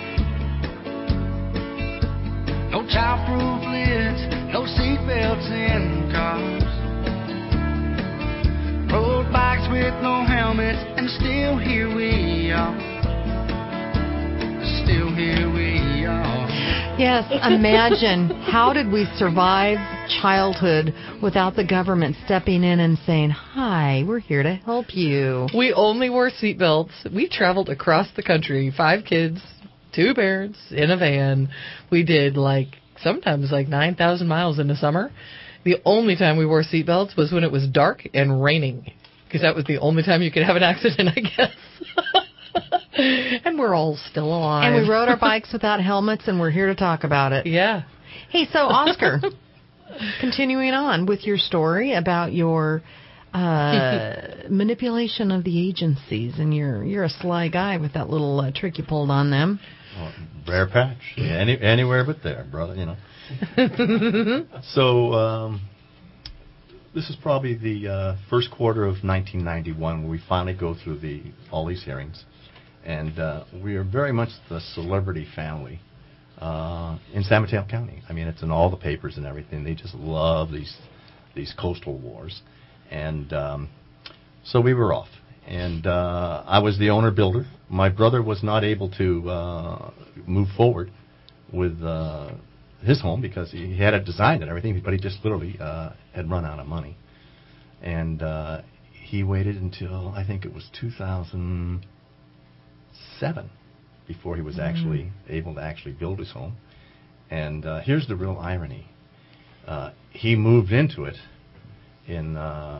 No child-proof lids, no seatbelts in cars. Road bikes with no helmets, and still here we are. Still here we are. Yes, imagine how did we survive childhood without the government stepping in and saying, "Hi, we're here to help you." We only wore seatbelts. We traveled across the country, 5 kids, 2 parents, in a van. We did sometimes 9,000 miles in the summer. The only time we wore seatbelts was when it was dark and raining, because that was the only time you could have an accident, I guess. And we're all still alive. And we rode our bikes without helmets, and we're here to talk about it. Yeah. Hey, so Oscar, continuing on with your story about your manipulation of the agencies, and you're a sly guy with that little trick you pulled on them. Well, rare patch. Yeah, anywhere but there, brother, So this is probably the first quarter of 1991 when we finally go through all these hearings. And we are very much the celebrity family in San Mateo County. I mean, it's in all the papers and everything. They just love these coastal wars. And so we were off. And I was the owner-builder. My brother was not able to move forward with his home because he had it designed and everything, but he just literally had run out of money. And he waited until, I think it was 2007 before he was actually able to actually build his home. And here's the real irony. He moved into it in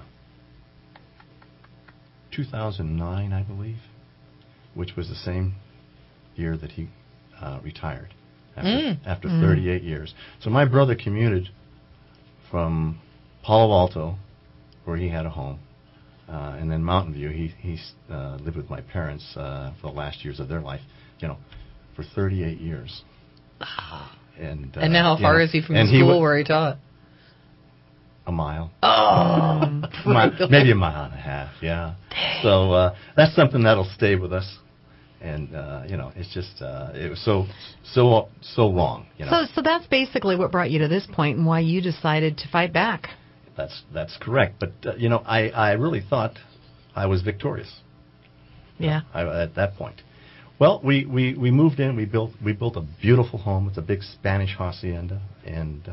2009, I believe, which was the same year that he retired after 38 years. So my brother commuted from Palo Alto, where he had a home, and then Mountain View. He lived with my parents for the last years of their life, for 38 years. And now how far is he from the school where he taught? A mile. Oh, maybe a mile and a half, yeah. Dang. So that's something that'll stay with us. And, it's just, it was so long. So that's basically what brought you to this point and why you decided to fight back. That's correct. But, I really thought I was victorious. Yeah. At that point. Well, we moved in. We built a beautiful home. It's a big Spanish hacienda. And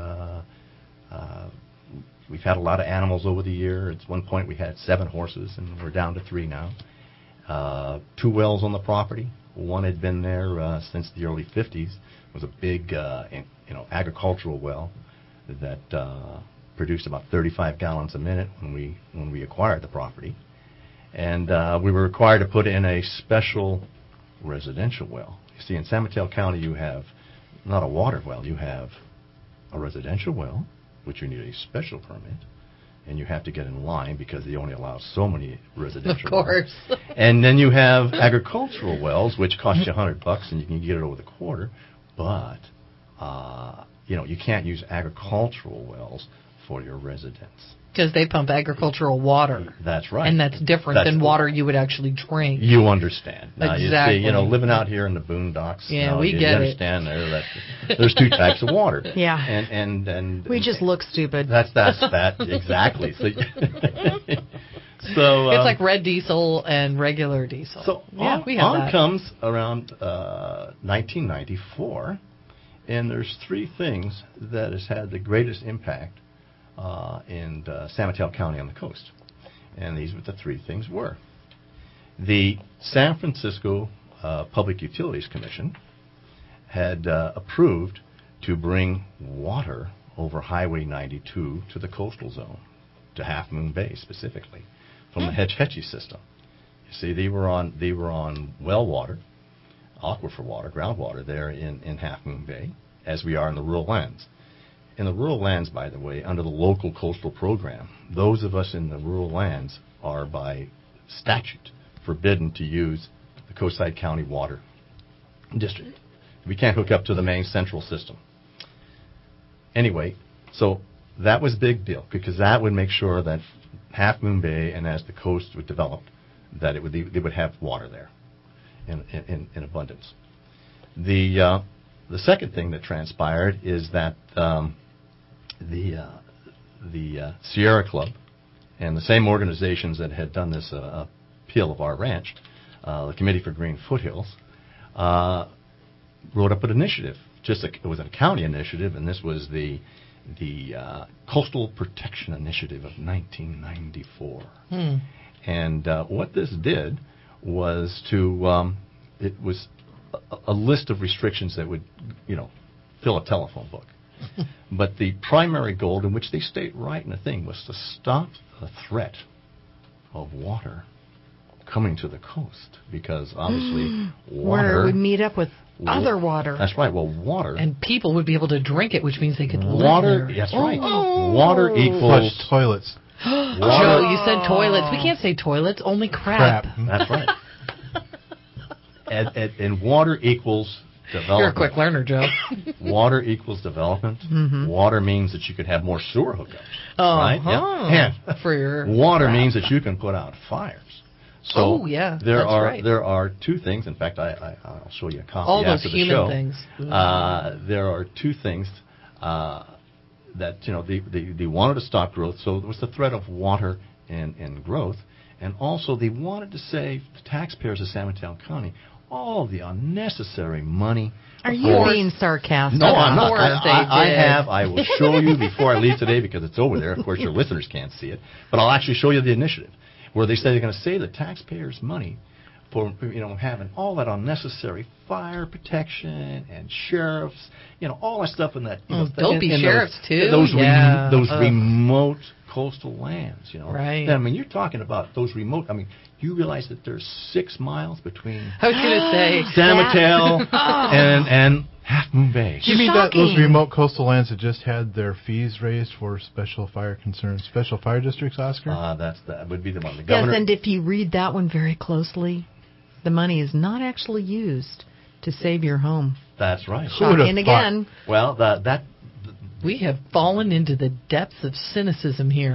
we've had a lot of animals over the year. At one point we had 7 horses, and we're down to 3 now. 2 wells on the property. One had been there since the early 50s. It was a big, agricultural well that produced about 35 gallons a minute when we acquired the property. And we were required to put in a special residential well. You see, in San Mateo County, you have not a water well. You have a residential well, which you need a special permit, and you have to get in line because they only allow so many residential wells. Of course. And then you have agricultural wells, which cost you $100, and you can get it over the quarter, but you can't use agricultural wells for your residence. Because they pump agricultural water. That's right. And that's different than water you would actually drink. You understand. Now, exactly. You see, living out here in the boondocks. Yeah, we get it. You understand there that there's 2 types of water. Yeah. And we just look stupid. That's that exactly. So it's like red diesel and regular diesel. So yeah, we have that. Comes around 1994, and there's 3 things that has had the greatest impact in San Mateo County on the coast. And these were the 3 things were. The San Francisco Public Utilities Commission had approved to bring water over Highway 92 to the coastal zone, to Half Moon Bay specifically, from the Hetch Hetchy system. You see, they were on well water, aquifer water, groundwater there in Half Moon Bay, as we are in the rural lands. In the rural lands, by the way, under the local coastal program, those of us in the rural lands are by statute forbidden to use the Coastside County Water District. We can't hook up to the main central system. Anyway, so that was a big deal because that would make sure that Half Moon Bay and as the coast would develop, that they would have water there in abundance. The second thing that transpired is that the Sierra Club and the same organizations that had done this appeal of our ranch, the Committee for Green Foothills, wrote up an initiative. It was a county initiative, and this was the Coastal Protection Initiative of 1994. And what this did was it was a list of restrictions that would, fill a telephone book. But the primary goal, in which they state right in the thing, was to stop the threat of water coming to the coast, because obviously water... Where it would meet up with other water. That's right. Well, water... And people would be able to drink it, which means they could water, live there. That's right. Water equals... Flush toilets. Joe, you said toilets. We can't say toilets, only crap. That's right. and water equals development. You're a quick learner, Joe. Water equals development. Mm-hmm. Water means that you could have more sewer hookups. Right? Yeah. And for your water crap. means that you can put out fires. So there are two things. In fact, I'll show you a copy all after those the human show. Things. There are two things that they wanted to stop growth. So there was the threat of water and growth, and also they wanted to save the taxpayers of San Mateo County all the unnecessary money. Are you being sarcastic? No, I'm not. I I will show you before I leave today, because it's over there. Of course, your listeners can't see it, but I'll actually show you the initiative where they say they're going to save the taxpayers money for having all that unnecessary fire protection and sheriffs, all that stuff in that. Don't be sheriffs too. Those remote coastal lands, Right. I mean, you're talking about those remote. I mean, you realize that there's 6 miles between I was going to say San Mateo and Half Moon Bay. You mean that those remote coastal lands that just had their fees raised for special fire concerns, special fire districts, Oscar? That would be the one. The governor. Yes, and if you read that one very closely, the money is not actually used to save your home. That's right. Shocking again. Well, that we have fallen into the depths of cynicism here.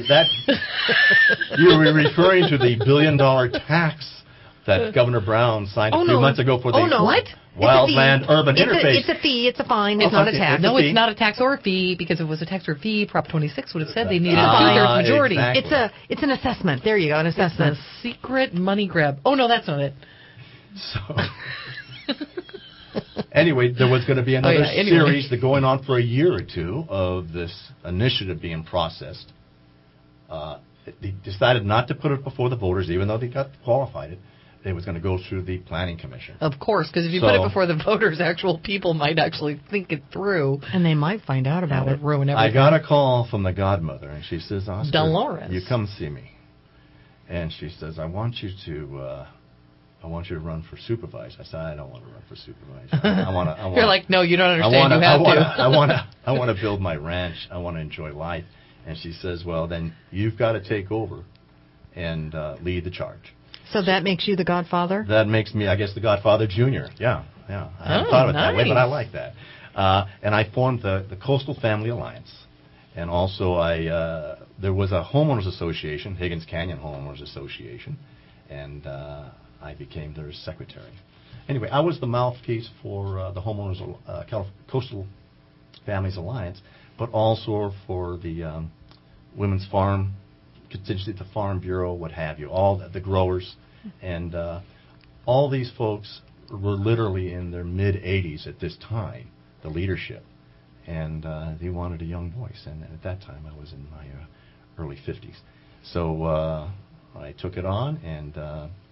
You were referring to the $1 billion tax that Governor Brown signed a few months ago for the Wildland Urban Interface. It's a fee. It's a fine. It's not a tax. No, it's not a tax or a fee, because if it was a tax or a fee, Prop 26 would have said they needed a two-thirds majority. Exactly. It's an assessment. There you go, an assessment. It's a secret money grab. Oh, no, that's not it. So... Anyway, there was going to be another series going on for a year or two of this initiative being processed. They decided not to put it before the voters, even though they got qualified it. It was going to go through the Planning Commission. Of course, because if you put it before the voters, actual people might actually think it through. And they might find out about it. Ruin everything. I got a call from the godmother, and she says, Oscar, Dolores, you come see me. And she says, I want you to run for supervisor. I said, I don't want to run for supervisor. You're like, no, you don't understand. You have to. I want to build my ranch. I want to enjoy life. And she says, well, then you've got to take over and lead the charge. So that makes you the godfather? That makes me, I guess, the godfather junior. Yeah. I hadn't thought of it that way, but I like that. And I formed the Coastal Family Alliance. And also there was a homeowners association, Higgins Canyon Homeowners Association, and I became their secretary. Anyway, I was the mouthpiece for the Homeowners Coastal Families Alliance, but also for the Women's Farm contingency, the Farm Bureau, what have you, all the growers, and all these folks were literally in their mid-80s at this time, the leadership, and they wanted a young voice, and at that time I was in my early 50s. So I took it on, and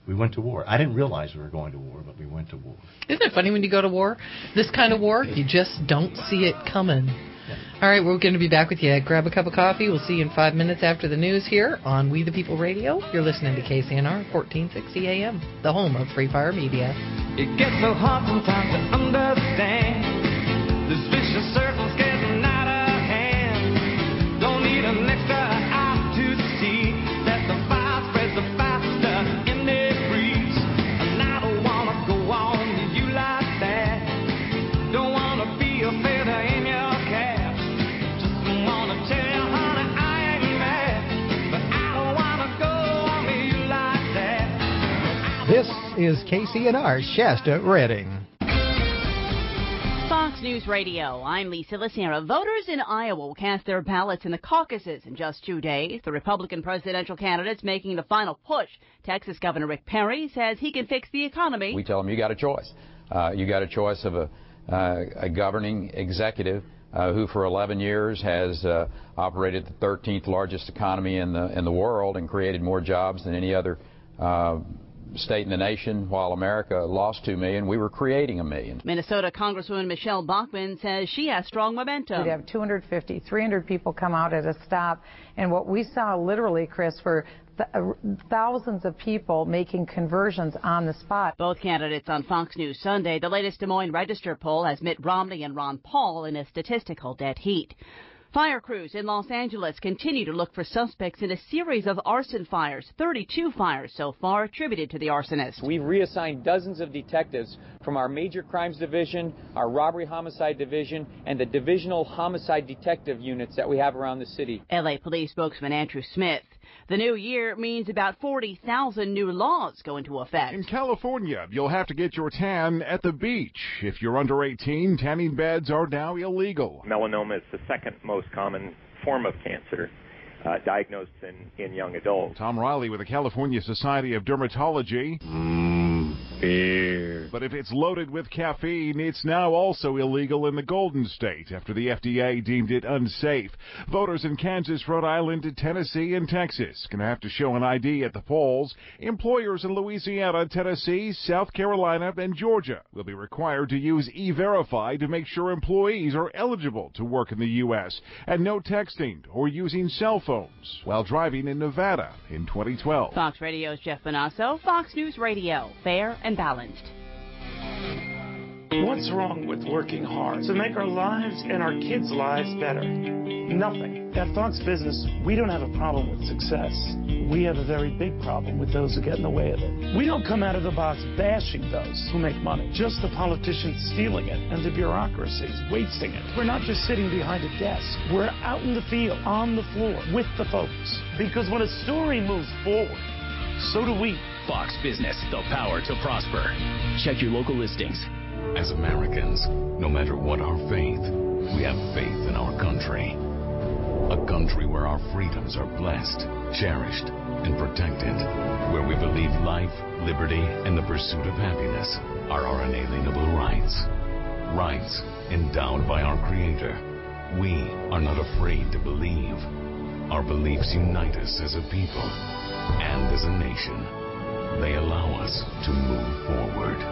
We went to war. I didn't realize we were going to war, but we went to war. Isn't it funny when you go to war? This kind of war, you just don't see it coming. Yeah. All right, we're going to be back with you. Grab a cup of coffee. We'll see you in 5 minutes after the news here on We the People Radio. You're listening to KCNR 1460 AM, the home of Free Fire Media. It gets so hard sometimes to understand. This vicious circle's getting out of hand. Don't need an extra eye to see that the fire spreads the faster in the breeze. And I don't want to go on to you like that. Don't want to be a feather in your cap. Just want to tell you, honey, I ain't mad. But I don't want to go on to you like that. This is KCNR Shasta Redding. Fox News Radio, I'm Lisa Lucera. Voters in Iowa will cast their ballots in the caucuses in just 2 days. The Republican presidential candidate's making the final push. Texas Governor Rick Perry says he can fix the economy. We tell them you got a choice. You got a choice of a governing executive who for 11 years has operated the 13th largest economy in the world and created more jobs than any other state in the nation. While America lost 2 million, we were creating 1 million. Minnesota Congresswoman Michelle Bachmann says she has strong momentum. We'd have 250, 300 people come out at a stop, and what we saw literally, Chris, were thousands of people making conversions on the spot. Both candidates on Fox News Sunday. The latest Des Moines Register poll has Mitt Romney and Ron Paul in a statistical dead heat. Fire crews in Los Angeles continue to look for suspects in a series of arson fires. 32 fires so far attributed to the arsonist. We've reassigned dozens of detectives from our Major Crimes Division, our Robbery Homicide Division, and the Divisional Homicide Detective units that we have around the city. L.A. Police spokesman Andrew Smith. The new year means about 40,000 new laws go into effect. In California, you'll have to get your tan at the beach. If you're under 18, tanning beds are now illegal. Melanoma is the second most common form of cancer diagnosed in young adults. Tom Riley with the California Society of Dermatology. Beer. But if it's loaded with caffeine, it's now also illegal in the Golden State after the FDA deemed it unsafe. Voters in Kansas, Rhode Island, Tennessee, and Texas can have to show an ID at the polls. Employers in Louisiana, Tennessee, South Carolina, and Georgia will be required to use E-Verify to make sure employees are eligible to work in the U.S. And no texting or using cell phones while driving in Nevada in 2012. Fox Radio's Jeff Bonasso, Fox News Radio, fair and balanced. What's wrong with working hard to make our lives and our kids' lives better? Nothing. At Fox Business, we don't have a problem with success. We have a very big problem with those who get in the way of it. We don't come out of the box bashing those who make money, just the politicians stealing it and the bureaucracies wasting it. We're not just sitting behind a desk. We're out in the field, on the floor, with the folks. Because when a story moves forward, so do we. Fox Business, the power to prosper. Check your local listings. As Americans, no matter what our faith, we have faith in our country. A country where our freedoms are blessed, cherished, and protected. Where we believe life, liberty, and the pursuit of happiness are our inalienable rights. Rights endowed by our Creator. We are not afraid to believe. Our beliefs unite us as a people and as a nation. They allow us to move forward.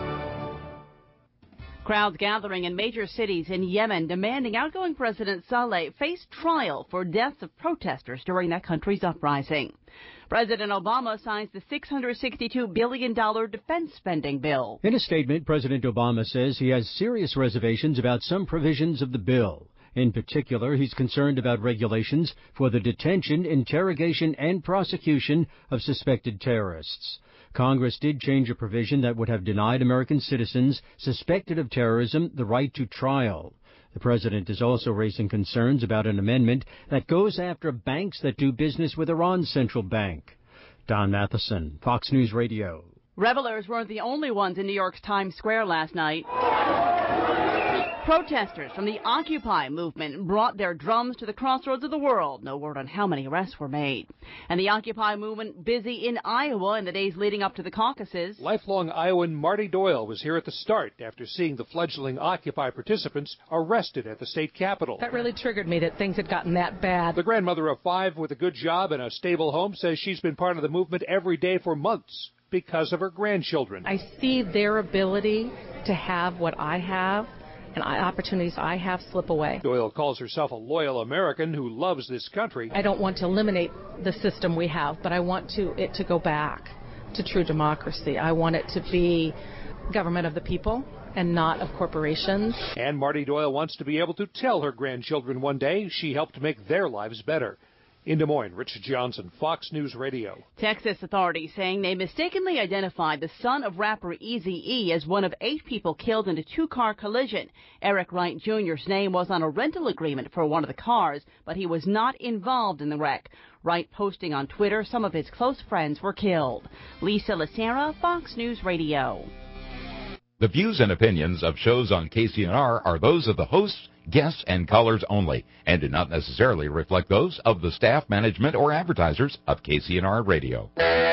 Crowds gathering in major cities in Yemen demanding outgoing President Saleh face trial for deaths of protesters during that country's uprising. President Obama signs the $662 billion defense spending bill. In a statement, President Obama says he has serious reservations about some provisions of the bill. In particular, he's concerned about regulations for the detention, interrogation, and prosecution of suspected terrorists. Congress did change a provision that would have denied American citizens suspected of terrorism the right to trial. The president is also raising concerns about an amendment that goes after banks that do business with Iran's central bank. Don Matheson, Fox News Radio. Revelers weren't the only ones in New York's Times Square last night. Protesters from the Occupy movement brought their drums to the crossroads of the world. No word on how many arrests were made. And the Occupy movement busy in Iowa in the days leading up to the caucuses. Lifelong Iowan Marty Doyle was here at the start after seeing the fledgling Occupy participants arrested at the state capitol. That really triggered me that things had gotten that bad. The grandmother of 5 with a good job and a stable home says she's been part of the movement every day for months. because of her grandchildren. I see their ability to have what I have and opportunities I have slip away. Doyle calls herself a loyal American who loves this country. I don't want to eliminate the system we have, but I want it to go back to true democracy. I want it to be government of the people and not of corporations. And Marty Doyle wants to be able to tell her grandchildren one day she helped make their lives better. In Des Moines, Richard Johnson, Fox News Radio. Texas authorities saying they mistakenly identified the son of rapper Eazy-E as one of 8 people killed in a 2-car collision. Eric Wright Jr.'s name was on a rental agreement for one of the cars, but he was not involved in the wreck. Wright posting on Twitter some of his close friends were killed. Lisa Lacera, Fox News Radio. The views and opinions of shows on KCNR are those of the hosts, guests, and callers only, and do not necessarily reflect those of the staff, management, or advertisers of KCNR Radio.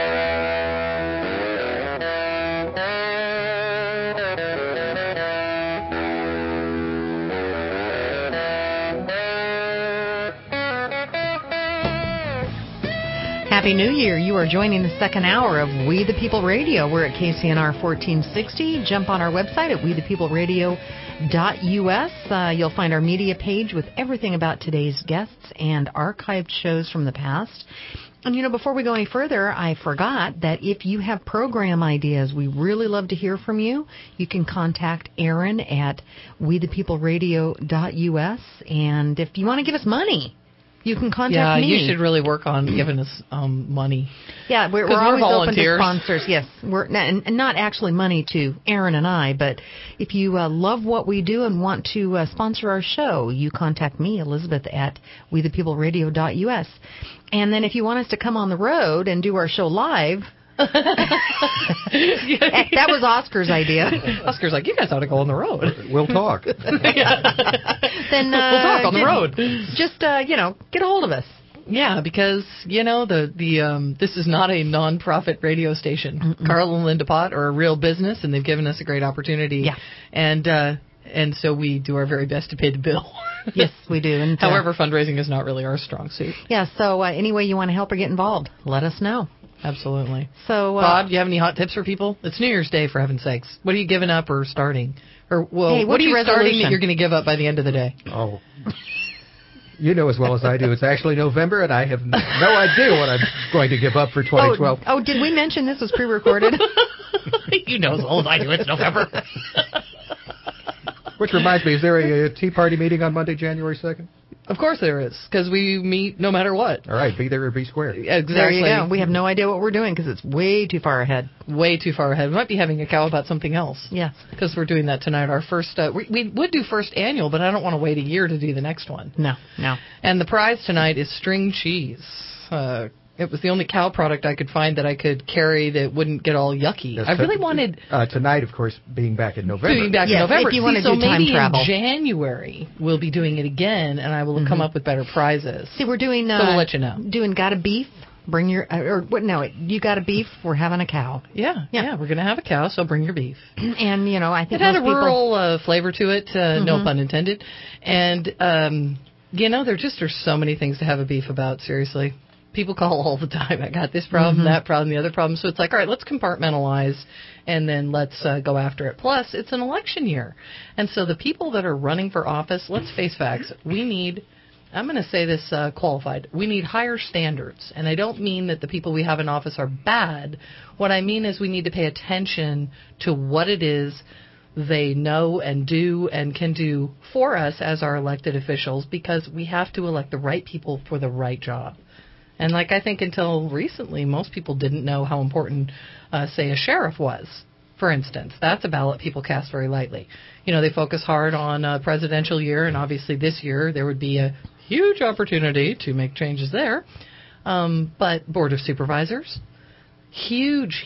Happy New Year. You are joining the second hour of We the People Radio. We're at KCNR 1460. Jump on our website at wethepeopleradio.us. You'll find our media page with everything about today's guests and archived shows from the past. And, before we go any further, I forgot that if you have program ideas, we really love to hear from you. You can contact Aaron at wethepeopleradio.us. And if you want to give us money, you can contact me. Yeah, you should really work on giving us money. Yeah, we're always open to volunteers. sponsors. Yes, we're and not actually money to Aaron and I, but if you love what we do and want to sponsor our show, you contact me, Elizabeth, at wethepeopleradio.us. And then if you want us to come on the road and do our show live, that was Oscar's idea. Oscar's like, you guys ought to go on the road. We'll talk. Then we'll talk on the road. Just get a hold of us. Yeah, because this is not a non-profit radio station. Mm-mm. Carl and Linda Pott are a real business, and they've given us a great opportunity. Yeah, and so we do our very best to pay the bill. Yes, we do. And however, fundraising is not really our strong suit. Yeah. So any way you want to help or get involved, let us know. Absolutely. So, Bob, do you have any hot tips for people? It's New Year's Day, for heaven's sakes. What are you giving up or starting? Or hey, what are you resolution? starting that you're going to give up by the end of the day? Oh, you know as well as I do. It's actually November, and I have no idea what I'm going to give up for 2012. Oh, did we mention this was pre-recorded? You know as well as I do. It's November. Which reminds me, is there a Tea Party meeting on Monday, January 2nd? Of course there is, because we meet no matter what. All right, be there or be square. Exactly. There you go. We have no idea what we're doing because it's way too far ahead. Way too far ahead. We might be having a cow about something else. Yes. Because we're doing that tonight. Our first, we would do first annual, but I don't want to wait a year to do the next one. No. And the prize tonight is string cheese. It was the only cow product I could find that I could carry that wouldn't get all yucky. I really wanted... tonight, of course, being back in November. Being back in November. If you want to do time maybe travel. In January, we'll be doing it again, and I will come up with better prizes. See, we're doing... so we'll let you know. Doing Got a Beef. Bring your... you got a beef, we're having a cow. Yeah, we're going to have a cow, so bring your beef. And, I think it had a rural flavor to it, no pun intended. And, there are so many things to have a beef about, seriously. People call all the time. I got this problem, that problem, the other problem. So it's like, all right, let's compartmentalize and then let's go after it. Plus, it's an election year. And so the people that are running for office, let's face facts, we need, I'm going to say this qualified, we need higher standards. And I don't mean that the people we have in office are bad. What I mean is we need to pay attention to what it is they know and do and can do for us as our elected officials, because we have to elect the right people for the right job. And I think until recently, most people didn't know how important, say, a sheriff was, for instance. That's a ballot people cast very lightly. They focus hard on a presidential year, and obviously this year there would be a huge opportunity to make changes there. But Board of Supervisors, huge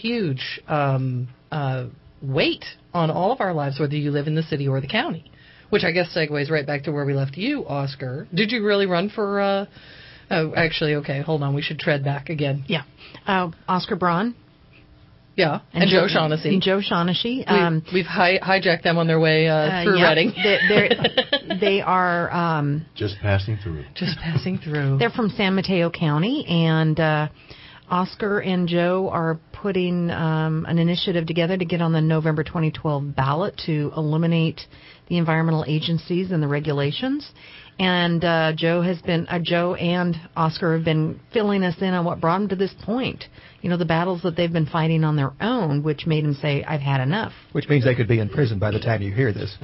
weight on all of our lives, whether you live in the city or the county, which I guess segues right back to where we left you, Oscar. Did you really run for... actually, okay, hold on. We should tread back again. Yeah. Oscar Braun. Yeah, and Joe Shaughnessy. We've hijacked them on their way through Reading. They are... just passing through. Just passing through. They're from San Mateo County, and Oscar and Joe are putting an initiative together to get on the November 2012 ballot to eliminate the environmental agencies and the regulations. And Joe and Oscar have been filling us in on what brought them to this point. You know, the battles that they've been fighting on their own, which made them say, I've had enough. Which means they could be in prison by the time you hear this.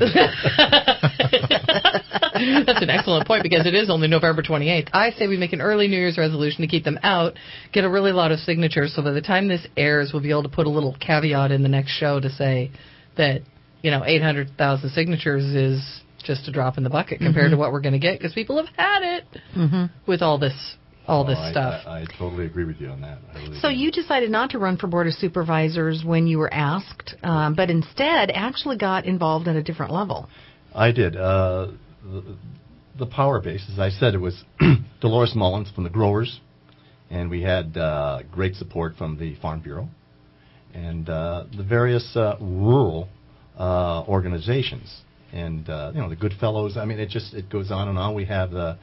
That's an excellent point, because it is only November 28th. I say we make an early New Year's resolution to keep them out, get a really lot of signatures, so by the time this airs, we'll be able to put a little caveat in the next show to say that, 800,000 signatures is just a drop in the bucket compared to what we're going to get, because people have had it with all this stuff. I totally agree with you on that. So you decided not to run for Board of Supervisors when you were asked, but instead actually got involved at a different level. I did. The power base, as I said, it was Dolores Mullins from the growers, and we had great support from the Farm Bureau and the various rural organizations. And the Goodfellows. I mean, it goes on and on. We have the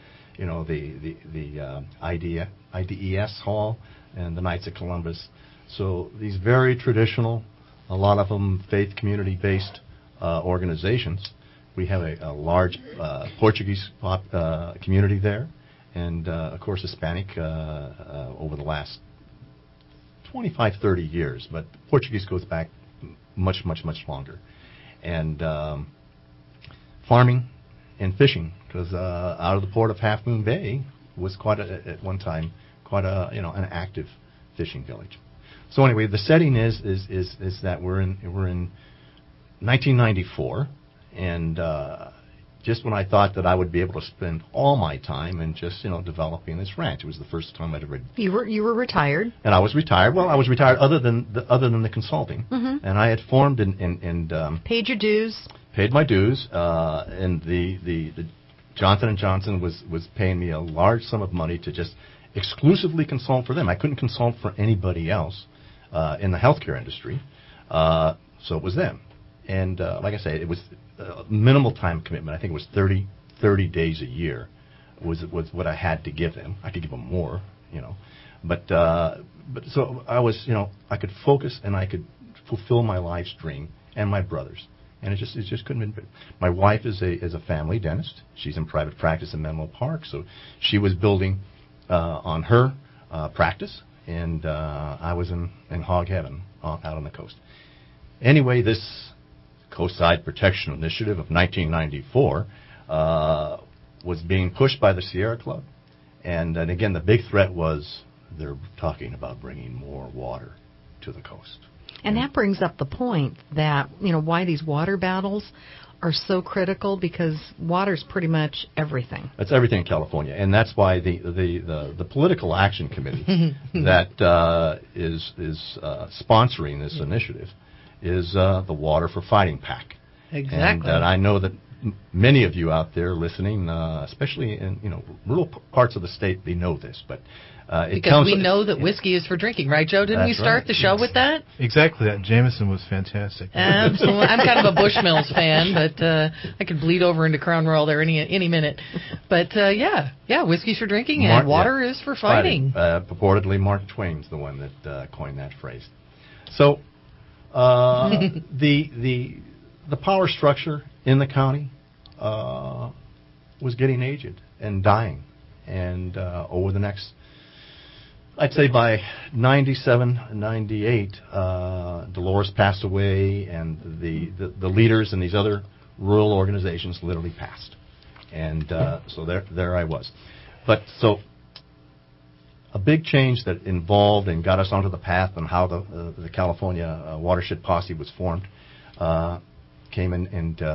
IDES Hall and the Knights of Columbus. So these very traditional, a lot of them faith community-based organizations. We have a large Portuguese community there, and of course Hispanic over the last 25, 30 years. But Portuguese goes back much, much, much longer. And farming and fishing, because out of the port of Half Moon Bay was at one time quite an active fishing village. So anyway, the setting is that we're in 1994, and just when I thought that I would be able to spend all my time in just developing this ranch, it was the first time I'd ever. You were retired. And I was retired. Well, I was retired other than the consulting, and I had formed and paid your dues. Paid my dues, and the Johnson & Johnson was paying me a large sum of money to just exclusively consult for them. I couldn't consult for anybody else in the healthcare industry, so it was them. And like I say, it was minimal time commitment. I think it was 30 days a year was what I had to give them. I could give them more, but so I was, I could focus and I could fulfill my life's dream and my brother's. And it just couldn't have been. My wife is a family dentist. She's in private practice in Menlo Park, so she was building on her practice, and I was in hog heaven out on the coast. Anyway, this Coastside Protection Initiative of 1994 was being pushed by the Sierra Club, and again, the big threat was they're talking about bringing more water to the coast. And that brings up the point that, why these water battles are so critical, because water's pretty much everything. That's everything in California, and that's why the Political Action Committee that is sponsoring this initiative is the Water for Fighting PAC. Exactly. And I know that many of you out there listening, especially in rural parts of the state, they know this, but because we know that whiskey is for drinking, right, Joe? Didn't we start the show with that? Exactly. That Jameson was fantastic. Absolutely. I'm kind of a Bushmills fan, but I could bleed over into Crown Royal there any minute. But yeah, whiskey's for drinking and water is for fighting. Purportedly, Mark Twain's the one that coined that phrase. So the power structure in the county was getting aged and dying, and over the next, I'd say by 97, 98, Dolores passed away, and the leaders in these other rural organizations literally passed, and so there I was. But so a big change that involved and got us onto the path on how the California Watershed Posse was formed came in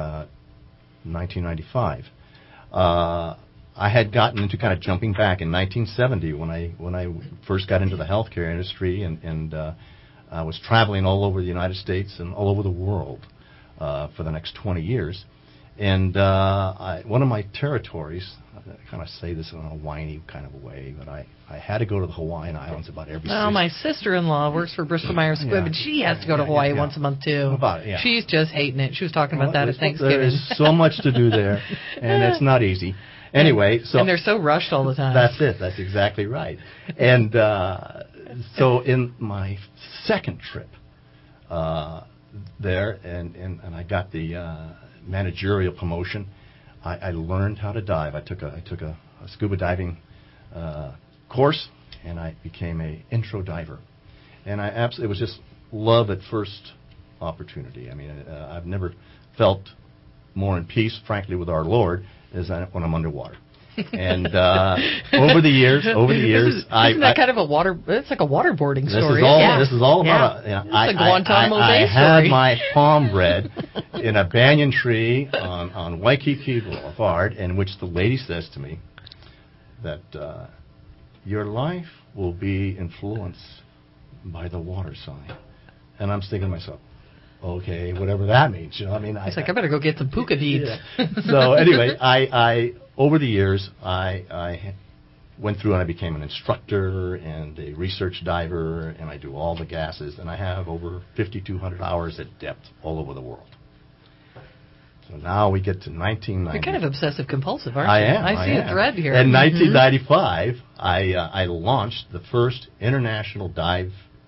1995. I had gotten into kind of jumping back in 1970 when I first got into the healthcare industry, and I was traveling all over the United States and all over the world for the next 20 years. And one of my territories, I kind of say this in a whiny kind of a way, but I had to go to the Hawaiian Islands about every 6 my sister-in-law works for Bristol Myers Squibb, and she has to go to Hawaii once a month, too. She's just hating it. She was talking about that at Thanksgiving. There's so much to do there, and it's not easy. Anyway, and they're so rushed all the time. That's it. That's exactly right. And So in my second trip there, and I got the managerial promotion, I learned how to dive. I took a scuba diving course, and I became an intro diver. And it was just love at first opportunity. I mean, I've never felt more in peace, frankly, with our Lord as when I'm underwater. And over the years, isn't that kind of a water? It's like a waterboarding story. This is all about. It's a Guantanamo Bay story. I had my palm read in a banyan tree on Waikiki Boulevard, in which the lady says to me that your life will be influenced by the water sign. And I'm thinking to myself, okay, whatever that means. You know, I mean, I better go get some puka beads. Yeah. So anyway, I over the years, I went through and I became an instructor and a research diver, and I do all the gases, and I have over 5,200 hours at depth all over the world. So now we get to 1990. You're kind of obsessive compulsive, aren't you? I am. I see a thread here. In 1995, I launched the first international dive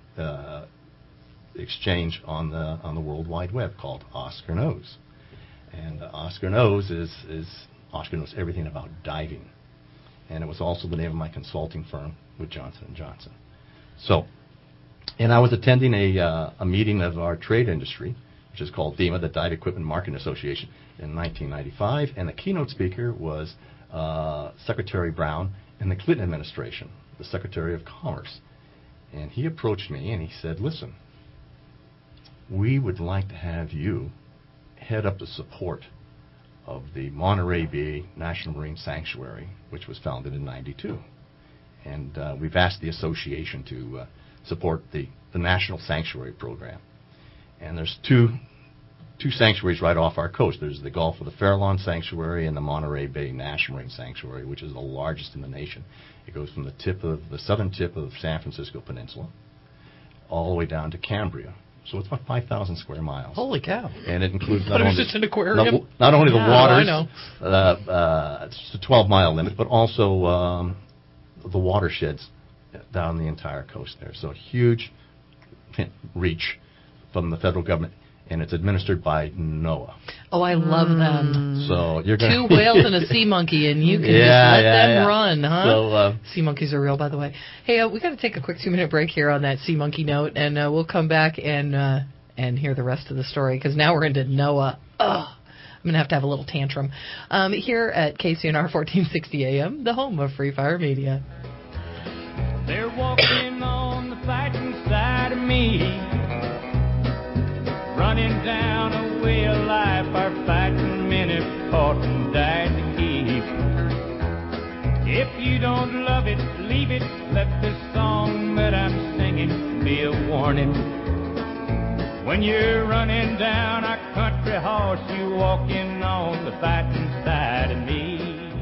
exchange on the World Wide Web called Oscar Knows. And Oscar Knows Oscar knows everything about diving. And it was also the name of my consulting firm with Johnson & Johnson. So, and I was attending a meeting of our trade industry, which is called DEMA, the Dive Equipment Marketing Association, in 1995. And the keynote speaker was Secretary Brown in the Clinton administration, the Secretary of Commerce. And he approached me and he said, listen, we would like to have you head up the support of the Monterey Bay National Marine Sanctuary, which was founded in 92. And we've asked the association to support the National Sanctuary Program. And there's two sanctuaries right off our coast. There's the Gulf of the Farallon Sanctuary and the Monterey Bay National Marine Sanctuary, which is the largest in the nation. It goes from the southern tip of the San Francisco Peninsula all the way down to Cambria. So it's about 5,000 square miles. Holy cow. And it includes not only, just an aquarium. Not only the waters, it's a 12-mile limit, but also the watersheds down the entire coast there. So a huge reach from the federal government, and it's administered by NOAA. Oh, I love them. So you're gonna 2 whales and a sea monkey, and you can just let them run, huh? So, sea monkeys are real, by the way. Hey, we got to take a quick 2-minute break here on that sea monkey note, and we'll come back and hear the rest of the story, because now we're into NOAA. I'm going to have a little tantrum. Here at KCNR 1460 AM, the home of Free Fire Media. They're walking on the fighting side of me, running down a way of life our fighting men have fought and died to keep. If you don't love it, leave it. Let this song that I'm singing be a warning. When you're running down our country horse, you walking on the fighting side of me.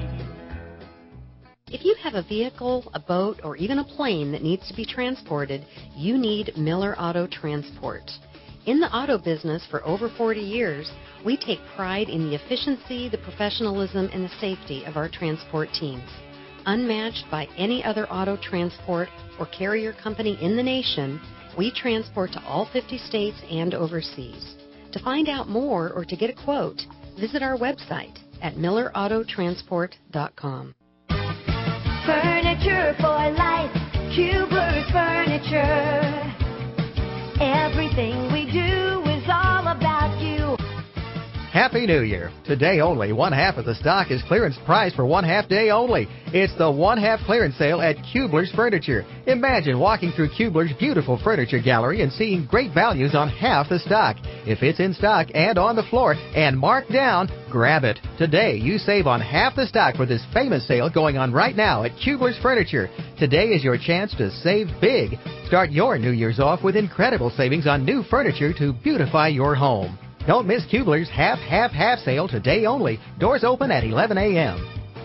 If you have a vehicle, a boat, or even a plane that needs to be transported, you need Miller Auto Transport. In the auto business for over 40 years, we take pride in the efficiency, the professionalism, and the safety of our transport teams. Unmatched by any other auto transport or carrier company in the nation, we transport to all 50 states and overseas. To find out more or to get a quote, visit our website at millerautotransport.com. Furniture for life, Kubler's Furniture. Everything we do is all about you. Happy New Year. Today only, 1/2 of the stock is clearance price for 1/2 day only. It's the 1/2 clearance sale at Kubler's Furniture. Imagine walking through Kubler's beautiful furniture gallery and seeing great values on half the stock. If it's in stock and on the floor and marked down, grab it. Today, you save on half the stock for this famous sale going on right now at Kubler's Furniture. Today is your chance to save big. Start your New Year's off with incredible savings on new furniture to beautify your home. Don't miss Kubler's half sale today only. Doors open at 11 a.m.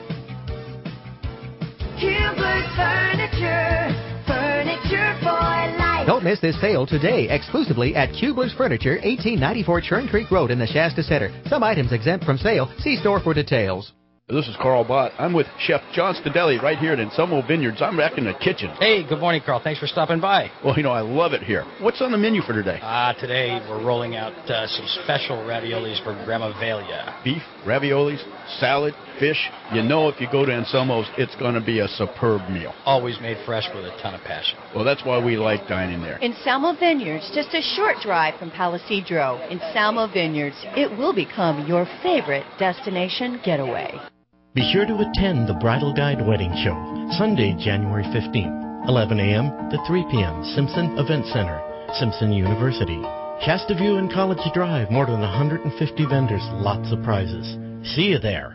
Kubler's Furniture, furniture for life. Don't miss this sale today, exclusively at Kubler's Furniture, 1894 Churn Creek Road in the Shasta Center. Some items exempt from sale. See store for details. This is Carl Bott. I'm with Chef John Stadelli right here at Anselmo Vineyards. I'm back in the kitchen. Hey, good morning, Carl. Thanks for stopping by. Well, I love it here. What's on the menu for today? Today we're rolling out some special raviolis for Grandma Velia. Beef, raviolis, salad, fish. If you go to Anselmo's, it's going to be a superb meal. Always made fresh with a ton of passion. Well, that's why we like dining there. Anselmo Vineyards, just a short drive from Palisadro. Anselmo Vineyards, it will become your favorite destination getaway. Be sure to attend the Bridal Guide Wedding Show, Sunday, January 15th, 11 a.m. to 3 p.m., Simpson Event Center, Simpson University. Shasta View and College Drive, more than 150 vendors, lots of prizes. See you there.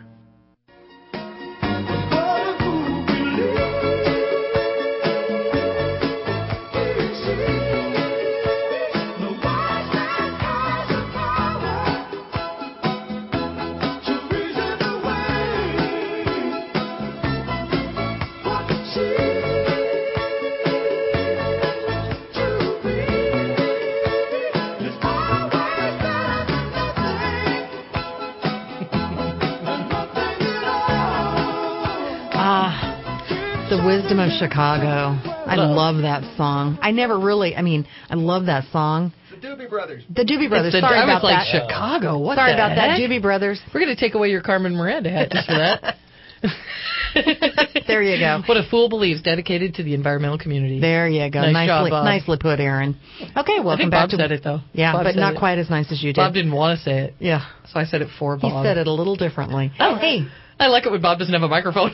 Wisdom of Chicago. I love that song. I love that song. The Doobie Brothers. Sorry about that. Chicago. What Sorry the about that, heck? Doobie Brothers. We're going to take away your Carmen Miranda hat just for that. There you go. What a Fool Believes, dedicated to the environmental community. There you go. Nicely put, Aaron. Okay, welcome I think back Bob said it, though. Yeah, Bob but not it. quite as nice as you did. Bob didn't want to say it. Yeah. So I said it for Bob. He said it a little differently. Oh, hey. I like it when Bob doesn't have a microphone.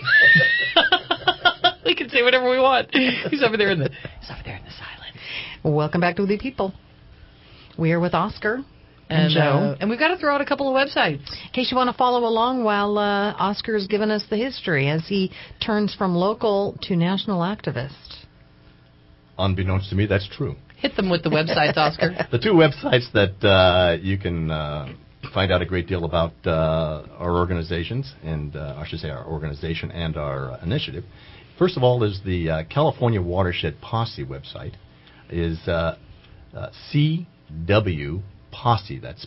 We can say whatever we want. He's over there in the silent. Welcome back to the people. We are with Oscar and Joe. And we've got to throw out a couple of websites. In case you want to follow along while Oscar is giving us the history as he turns from local to national activist. Unbeknownst to me, that's true. Hit them with the websites, Oscar. The two websites that you can find out a great deal about our organizations, and I should say our organization and our initiative. First of all, is the California Watershed Posse website, is CW Posse, that's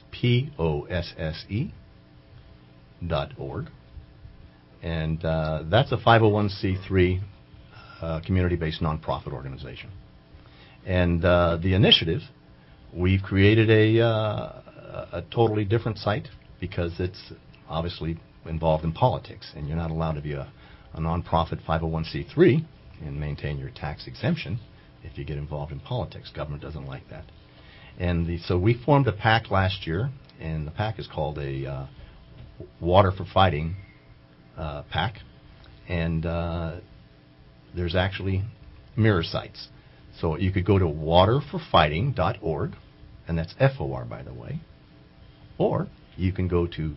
POSSE.org. And that's a 501c3 community-based nonprofit organization. And the initiative, we've created a totally different site because it's obviously involved in politics, and you're not allowed to be a nonprofit 501c3 and maintain your tax exemption if you get involved in politics. Government doesn't like that. And so we formed a PAC last year, and the PAC is called a Water for Fighting PAC. And there's actually mirror sites. So you could go to waterforfighting.org, and that's FOR, by the way. Or you can go to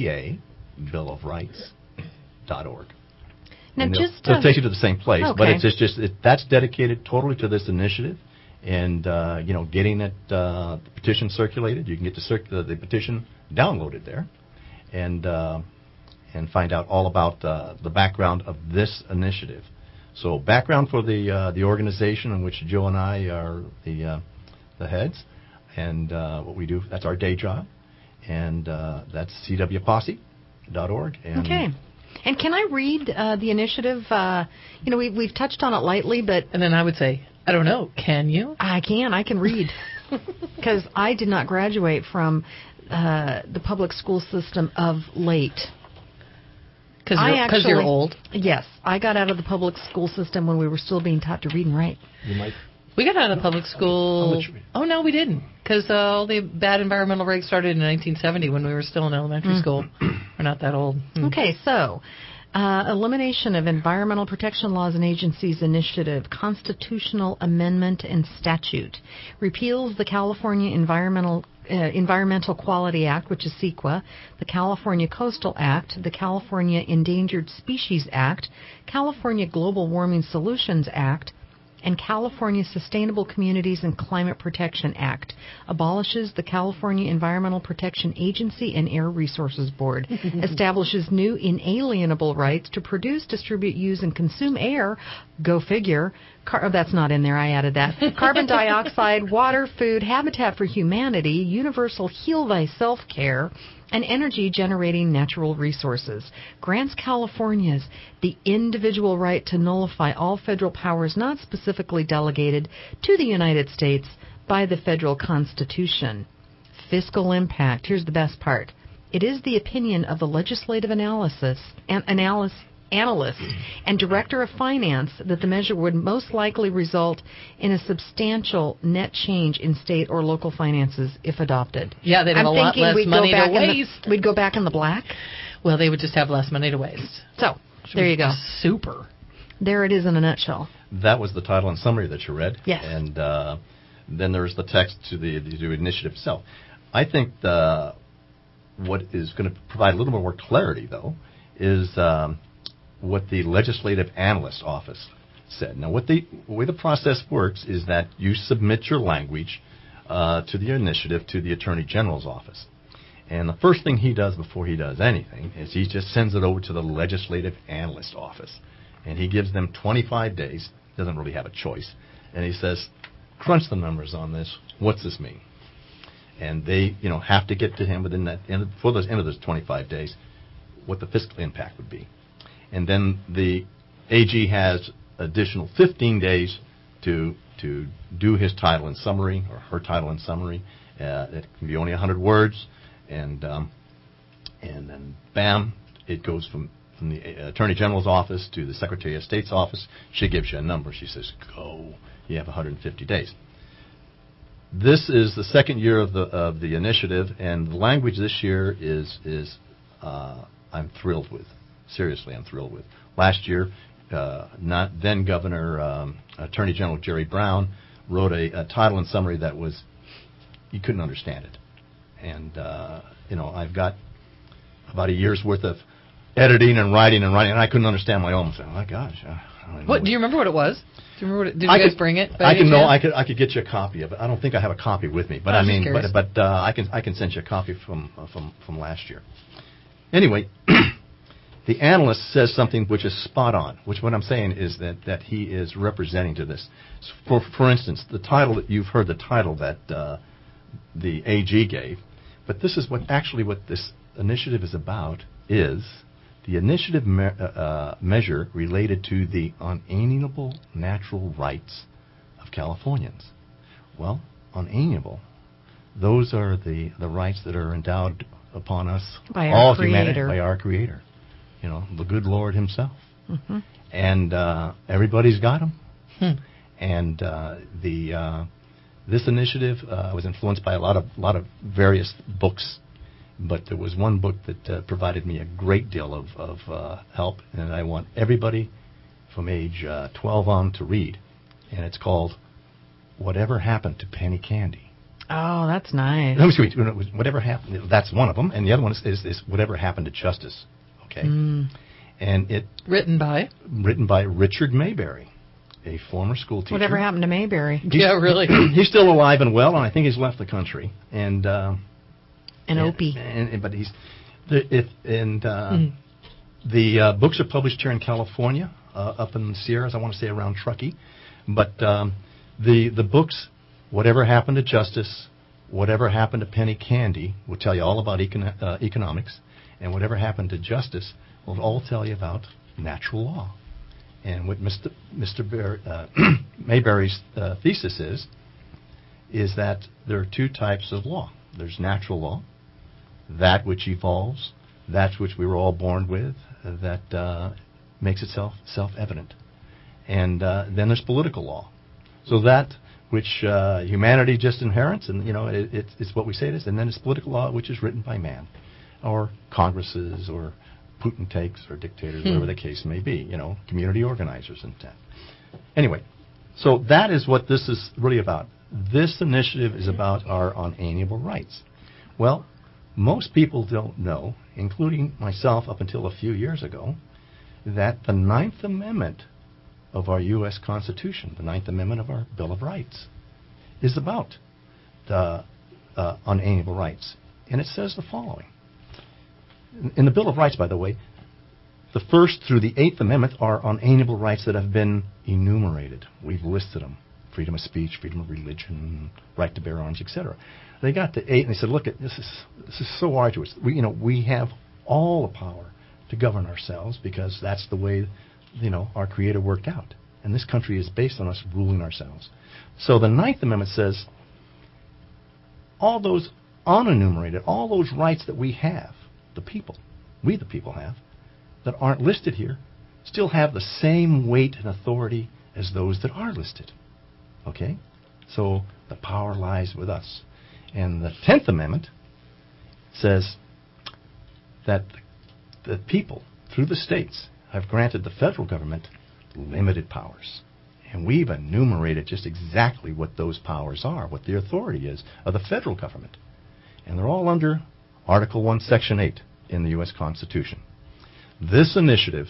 CABillofrights.org. Now it'll take you to the same place, okay. But it's just that's dedicated totally to this initiative, and getting it the petition circulated. You can get the petition downloaded there, and find out all about the background of this initiative. So background for the organization in which Joe and I are the heads, and what we do, that's our day job, and that's cwposse.org. Okay. And can I read the initiative? We've touched on it lightly, but... And then I would say, I don't know, can you? I can read. Because I did not graduate from the public school system of late. Because you're old? Yes. I got out of the public school system when we were still being taught to read and write. You might... We got out of public school... Oh, no, we didn't. Because all the bad environmental regs started in 1970 when we were still in elementary school. We're not that old. Okay, so... Elimination of Environmental Protection Laws and Agencies Initiative, Constitutional Amendment and Statute, repeals the California Environmental Quality Act, which is CEQA, the California Coastal Act, the California Endangered Species Act, California Global Warming Solutions Act, and California Sustainable Communities and Climate Protection Act, abolishes the California Environmental Protection Agency and Air Resources Board, establishes new inalienable rights to produce, distribute, use, and consume air, Go figure. That's not in there. I added that. Carbon dioxide, water, food, Habitat for Humanity, universal heal thyself care, and energy-generating natural resources. Grants California's the individual right to nullify all federal powers not specifically delegated to the United States by the federal Constitution. Fiscal impact. Here's the best part. It is the opinion of the legislative analyst and director of finance that the measure would most likely result in a substantial net change in state or local finances if adopted. Yeah, they'd have a lot less money to waste. We'd go back in the black? Well, they would just have less money to waste. So, there you go. Super. There it is in a nutshell. That was the title and summary that you read. Yes. And then there's the text to the initiative itself. I think what is going to provide a little more clarity, though, is what the Legislative Analyst Office said. Now, the way the process works is that you submit your language to the initiative to the Attorney General's office. And the first thing he does before he does anything is he just sends it over to the Legislative Analyst Office. And he gives them 25 days, doesn't really have a choice, and he says, crunch the numbers on this. What's this mean? And they, have to get to him within that before the end of those 25 days what the fiscal impact would be. And then the AG has additional 15 days to do his title and summary, or her title and summary. It can be only 100 words, and then bam, it goes from the Attorney General's office to the Secretary of State's office. She gives you a number. She says, go. You have 150 days. This is the second year of the initiative, and the language this year is I'm thrilled with. Seriously, I'm thrilled with. Last year, not then Governor Attorney General Jerry Brown wrote a title and summary that was, you couldn't understand it. And I've got about a year's worth of editing and writing, and I couldn't understand my own. So, oh my gosh! What do you remember? What it was? Do you remember? Did you guys bring it? I could get you a copy of it. I don't think I have a copy with me, but I can send you a copy from last year. Anyway, the analyst says something which is spot on. What I'm saying is that he is representing to this. For instance, the title that you've heard, the title that the AG gave, but this is what this initiative is about, is the initiative measure related to the unalienable natural rights of Californians. Well, unalienable, those are the rights that are endowed upon us, by all our humanity, Creator. by our Creator, the good Lord Himself. Mm-hmm. And everybody's got them. And this initiative was influenced by a lot of various books, but there was one book that provided me a great deal of help, and I want everybody from age 12 on to read. And it's called Whatever Happened to Penny Candy. Oh, that's nice. No, sweet. Whatever happened. That's one of them, and the other one is Whatever Happened to Justice. Okay. And it written by Richard Mayberry, a former school teacher. Whatever happened to Mayberry? Yeah, really. He's still alive and well, and I think he's left the country. And Opie. But he's the books are published here in California, up in the Sierras. I want to say around Truckee, but the books, Whatever Happened to Justice, Whatever Happened to Penny Candy, will tell you all about economics, and Whatever Happened to Justice will all tell you about natural law. And what Mr. Mayberry's thesis is that there are two types of law. There's natural law, that which evolves, that which we were all born with, that makes itself self-evident. And then there's political law. So that which humanity just inherits, and it's what we say it is, and then it's political law, which is written by man, or congresses, or potentates, or dictators, whatever the case may be, community organizers and that. Anyway, so that is what this is really about. This initiative is about our unalienable rights. Well, most people don't know, including myself up until a few years ago, that the Ninth Amendment of our U.S. Constitution, the Ninth Amendment of our Bill of Rights, is about the unalienable rights. And it says the following. In the Bill of Rights, by the way, The First through the Eighth Amendment are unalienable rights that have been enumerated. We've listed them. Freedom of speech, freedom of religion, right to bear arms, etc. They got to 8 and they said, look, this is so arduous. We have all the power to govern ourselves because that's the way, our Creator worked out. And this country is based on us ruling ourselves. So the Ninth Amendment says all those unenumerated, all those rights that we have, we the people have, that aren't listed here, still have the same weight and authority as those that are listed. Okay? So the power lies with us. And the 10th Amendment says that the people, through the states, have granted the federal government limited powers. And we've enumerated just exactly what those powers are, what the authority is of the federal government. And they're all under Article 1, Section 8 in the U.S. Constitution. This initiative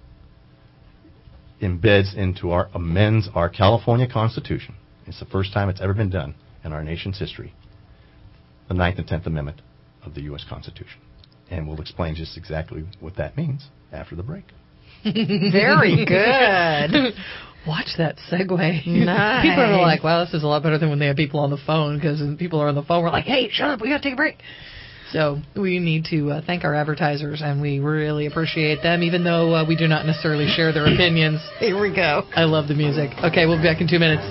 amends our California Constitution. It's the first time it's ever been done in our nation's history. The 9th and 10th Amendment of the U.S. Constitution. And we'll explain just exactly what that means after the break. Very good. Watch that segue. Nice. People are like, wow, this is a lot better than when they have people on the phone, because when people are on the phone, we're like, hey, shut up, we got to take a break. So we need to thank our advertisers, and we really appreciate them, even though we do not necessarily share their opinions. Here we go. I love the music. Okay, we'll be back in 2 minutes.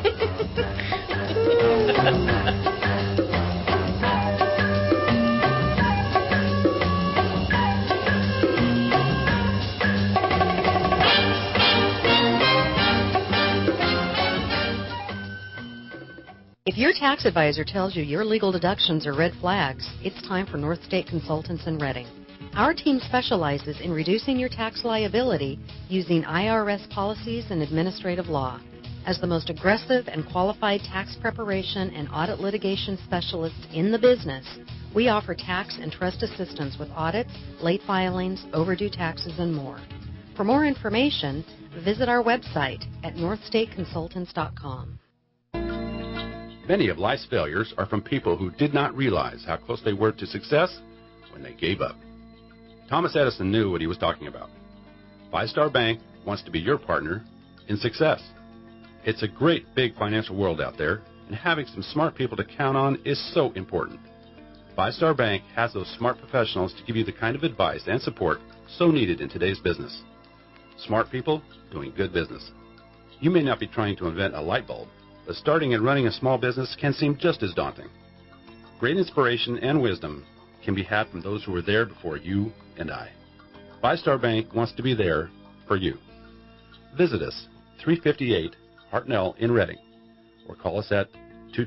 If your tax advisor tells you your legal deductions are red flags, it's time for North State Consultants in Reading. Our team specializes in reducing your tax liability using IRS policies and administrative law. As the most aggressive and qualified tax preparation and audit litigation specialists in the business, we offer tax and trust assistance with audits, late filings, overdue taxes, and more. For more information, visit our website at northstateconsultants.com. Many of life's failures are from people who did not realize how close they were to success when they gave up. Thomas Edison knew what he was talking about. Five Star Bank wants to be your partner in success. It's a great big financial world out there, and having some smart people to count on is so important. Five Star Bank has those smart professionals to give you the kind of advice and support so needed in today's business. Smart people doing good business. You may not be trying to invent a light bulb, but starting and running a small business can seem just as daunting. Great inspiration and wisdom can be had from those who were there before you and I. Five Star Bank wants to be there for you. Visit us, 358 Hartnell in Reading, or call us at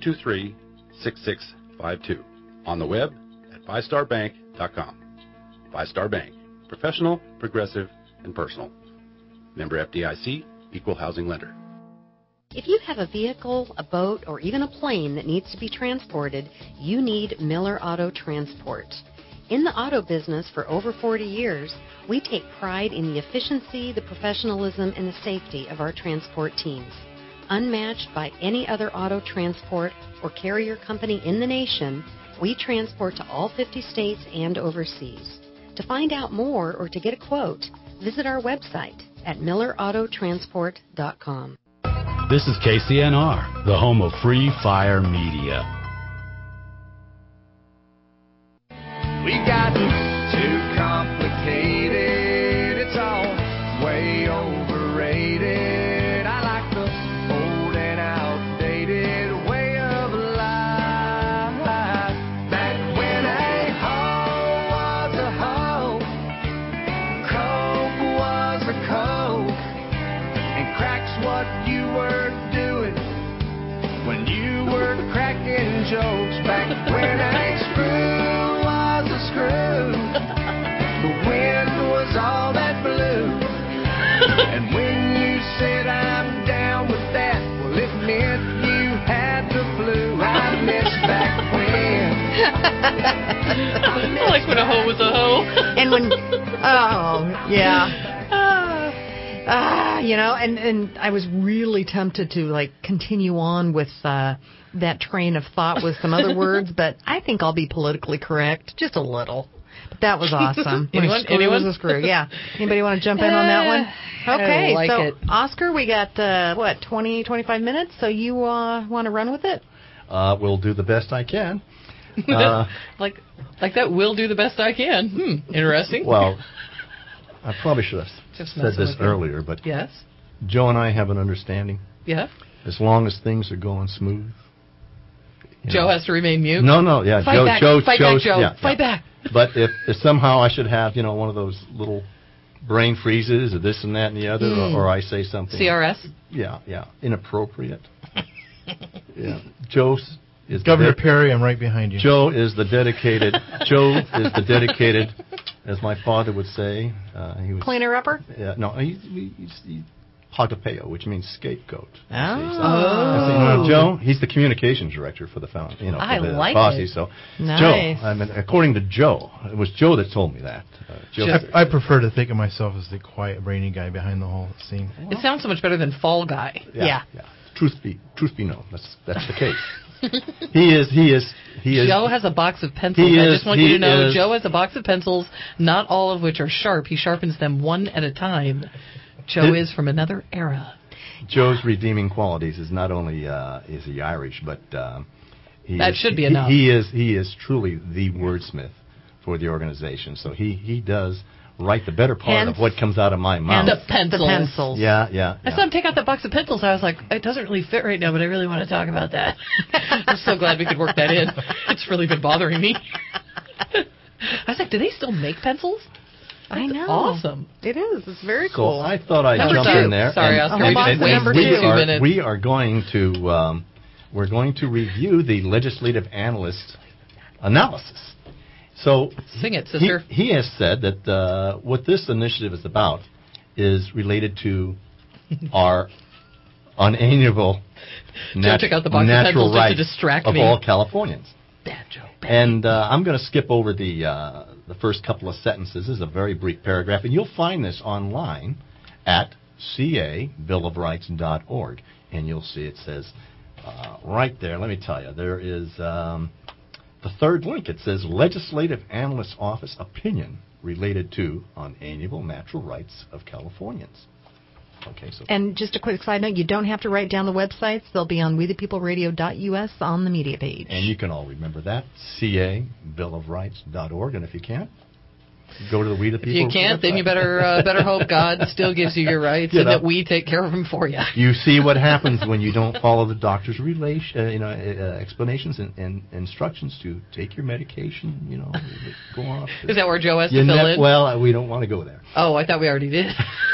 223-6652. On the web at fivestarbank.com. Five Star Bank, professional, progressive, and personal. Member FDIC, equal housing lender. If you have a vehicle, a boat, or even a plane that needs to be transported, you need Miller Auto Transport. In the auto business for over 40 years, we take pride in the efficiency, the professionalism, and the safety of our transport teams. Unmatched by any other auto transport or carrier company in the nation, we transport to all 50 states and overseas. To find out more or to get a quote, visit our website at millerautotransport.com. This is KCNR, the home of free fire media. We got too complicated. It's all way overrated. I like the old and outdated way of life. Back when a hoe was a hoe, Coke was a Coke, and crack's what you were doing when you were cracking jokes. Back when a screw was a screw, the wind was all that blew, and when you said I'm down with that, well, it meant you had the flu. I miss back when. I like when a hoe was a hoe. And when, oh, yeah. And I was really tempted to continue on with that train of thought with some other words, but I think I'll be politically correct just a little. But that was awesome. Anyone? Was a screw. Yeah. Anybody want to jump in on that one? Okay. I like so it. Oscar, we got 20, 25 minutes. So you want to run with it? We'll do the best I can. Like that. Will do the best I can. Interesting. Well, I probably should have Just said this messing with you. earlier, but Yes. Joe and I have an understanding. Yeah. As long as things are going smooth. Joe has to remain mute. No, yeah. Fight back, Joe. Joe. Yeah, Fight back. But if somehow I should have, one of those little brain freezes or this and that and the other, or I say something. CRS? Yeah. Inappropriate. Yeah. Joe is Governor Perry, I'm right behind you. Joe is the dedicated, as my father would say. He was cleaner upper? Yeah, no, he's Hagapeo, which means scapegoat. Oh. Joe, he's the communications director for the I for the like Posse. it. So, Nice. Joe, according to Joe, it was Joe that told me that. I prefer to think of myself as the quiet, brainy guy behind the whole scene. It sounds so much better than Fall Guy. Yeah. Truth be known, that's the case. He is. Joe has a box of pencils. I just want you to know, Joe has a box of pencils, not all of which are sharp. He sharpens them one at a time. Joe is from another era. Joe's redeeming qualities is not only is he Irish, but that should be enough. He is truly the wordsmith for the organization. So he does write the better part of what comes out of my mouth. The pencils. Yeah. I saw him take out the box of pencils. I was like, it doesn't really fit right now, but I really want to talk about that. I'm so glad we could work that in. It's really been bothering me. I was like, do they still make pencils? I know. Awesome. It is. It's very cool. So I thought I'd jump in there. Sorry, Oscar. We are going to we're going to review the legislative analyst analysis. So sing it, sister. He has said that what this initiative is about is related to our unalienable natural rights to distract of me. all Californians. Bad Joe. And I'm going to skip over the first couple of sentences. This is a very brief paragraph, and you'll find this online at cabillofrights.org. And you'll see it says right there, let me tell you, there is the third link. It says Legislative Analyst Office Opinion related to unalienable natural rights of Californians. Okay, so and just a quick side note, you don't have to write down the websites. They'll be on wethepeopleradio.us on the media page. And you can all remember that, cabillofrights.org. And if you can't, go to the We the People. If you can't, website. then you better hope God still gives you your rights and that we take care of them for you. You see what happens when you don't follow the doctor's explanations and instructions to take your medication. Go off. Is that where Joe has to fill in? Well, we don't want to go there. Oh, I thought we already did.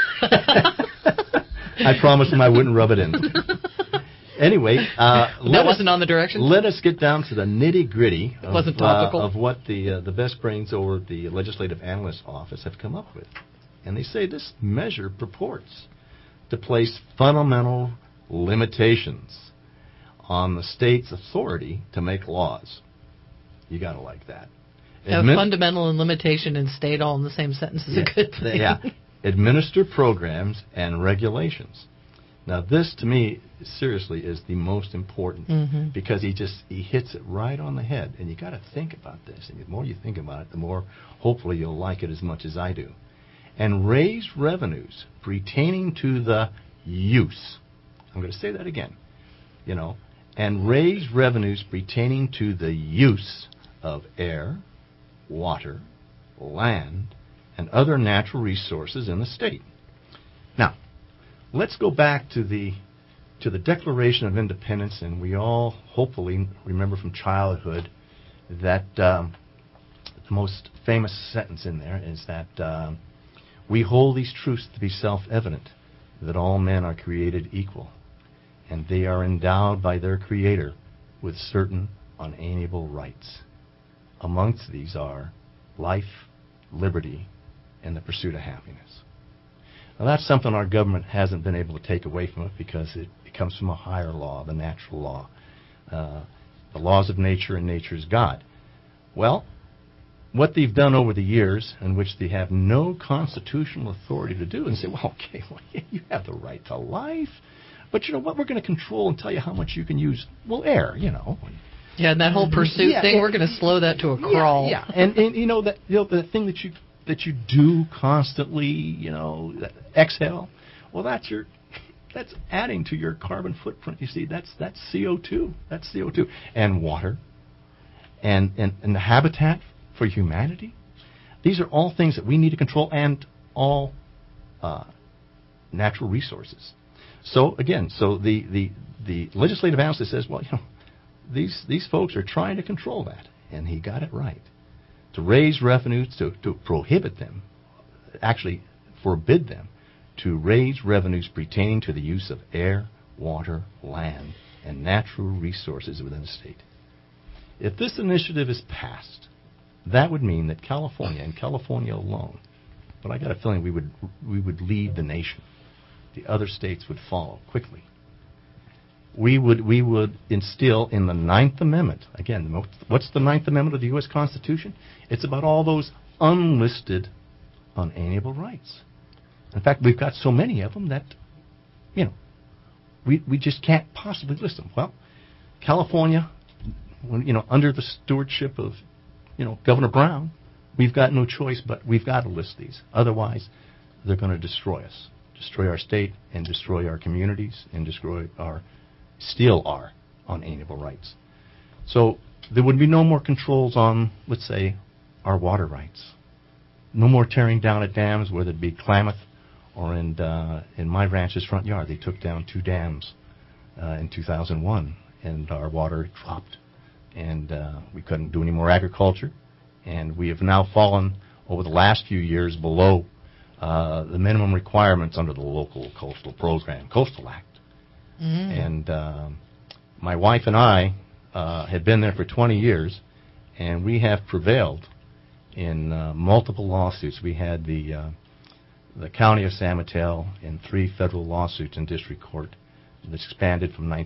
I promised him I wouldn't rub it in. Anyway, that wasn't on the directions. Let us get down to the nitty-gritty of what the best brains over at the Legislative Analyst Office have come up with. And they say this measure purports to place fundamental limitations on the state's authority to make laws. You got to like that. Fundamental and limitation and state all in the same sentence is a good thing. Yeah. Administer programs and regulations. Now, this, to me, seriously, is the most important because he hits it right on the head. And you got to think about this. And the more you think about it, the more hopefully you'll like it as much as I do. And raise revenues pertaining to the use. I'm going to say that again. And raise revenues pertaining to the use of air, water, land, and other natural resources in the state. Now, let's go back to the Declaration of Independence, and we all hopefully remember from childhood that the most famous sentence in there is that we hold these truths to be self-evident, that all men are created equal, and they are endowed by their Creator with certain unalienable rights. Amongst these are life, liberty, and the pursuit of happiness. Now, that's something our government hasn't been able to take away from it because it comes from a higher law, the natural law, the laws of nature, and nature's God. Well, what they've done over the years, in which they have no constitutional authority to do, and say, well, okay, you have the right to life, but you know what, we're going to control and tell you how much you can use, air, Yeah, and that whole pursuit thing, we're going to slow that to a crawl. Yeah. And the thing that you do constantly, exhale, well, that's adding to your carbon footprint. You see, that's CO2. That's CO2. And water and the habitat for humanity. These are all things that we need to control, and all natural resources. So again, the legislative analyst says, well, these folks are trying to control that, and he got it right. To raise revenues, to prohibit them, actually forbid them to raise revenues pertaining to the use of air, water, land, and natural resources within the state. If this initiative is passed, that would mean that California, and California alone, but I got a feeling we would lead the nation. The other states would follow quickly. We would instill in the Ninth Amendment, again, what's the Ninth Amendment of the U.S. Constitution? It's about all those unlisted, unalienable rights. In fact, we've got so many of them that, we just can't possibly list them. Well, California, under the stewardship of, Governor Brown, we've got no choice, but we've got to list these. Otherwise, they're going to destroy us, destroy our state, and destroy our communities, and steal our unalienable rights. So there would be no more controls on, let's say, our water rights. No more tearing down at dams, whether it be Klamath or in my ranch's front yard. They took down 2 dams in 2001, and our water dropped, and we couldn't do any more agriculture. And we have now fallen over the last few years below the minimum requirements under the local coastal program, Coastal Act. And my wife and I had been there for 20 years, and we have prevailed in multiple lawsuits. We had the county of San Mateo in 3 federal lawsuits in district court that expanded from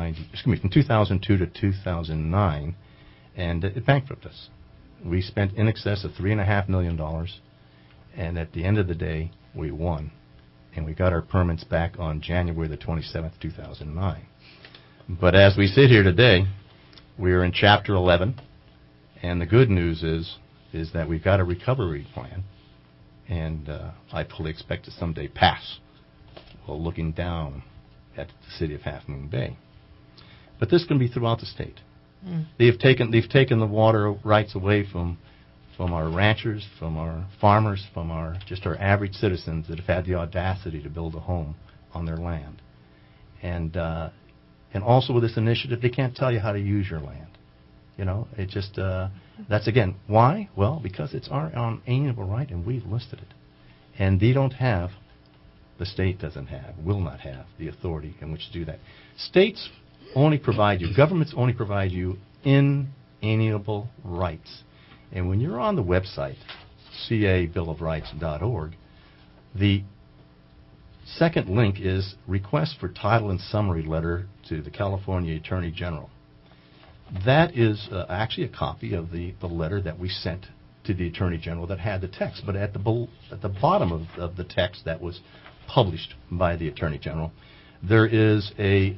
2002 to 2009, and it bankrupted us. We spent in excess of $3.5 million, and at the end of the day, we won. And we got our permits back on January the 27th, 2009. But as we sit here today, we are in Chapter 11, and the good news is that we've got a recovery plan, and I fully expect to someday pass while looking down at the city of Half Moon Bay. But this can be throughout the state. They've taken the water rights away from our ranchers, from our farmers, from our average citizens that have had the audacity to build a home on their land. And also with this initiative, they can't tell you how to use your land. It just, that's again, why? Well, because it's our unalienable right, and we've listed it. And they don't have, the state doesn't have, will not have the authority in which to do that. States only provide you, governments only provide you inalienable rights. And when you're on the website, cabillofrights.org, the second link is request for title and summary letter to the California Attorney General. That is actually a copy of the letter that we sent to the Attorney General that had the text. But at the bottom of the text that was published by the Attorney General, there is a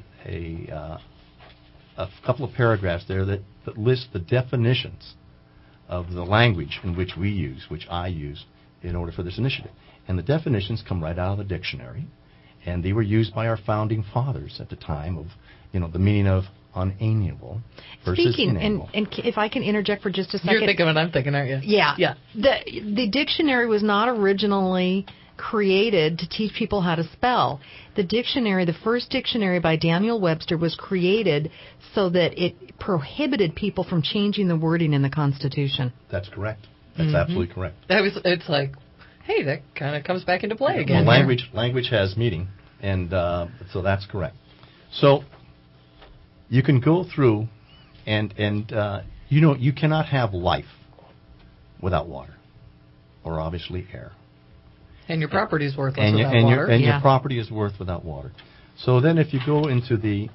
couple of paragraphs there that list the definitions of the language in which we use, which I use, in order for this initiative. And the definitions come right out of the dictionary, and they were used by our founding fathers at the time of, the meaning of unalienable versus inalienable. And if I can interject for just a second. You're thinking what I'm thinking, aren't you? Yeah. The dictionary was not originally created to teach people how to spell. The first dictionary by Daniel Webster was created so that it prohibited people from changing the wording in the Constitution. That's correct. That's absolutely correct. It's like, hey, that kind of comes back into play again. Well, language has meaning, and so that's correct. So you can go through, and you cannot have life without water, or obviously air. And your property is worthless without water. Your property is worth without water. So then if you go into the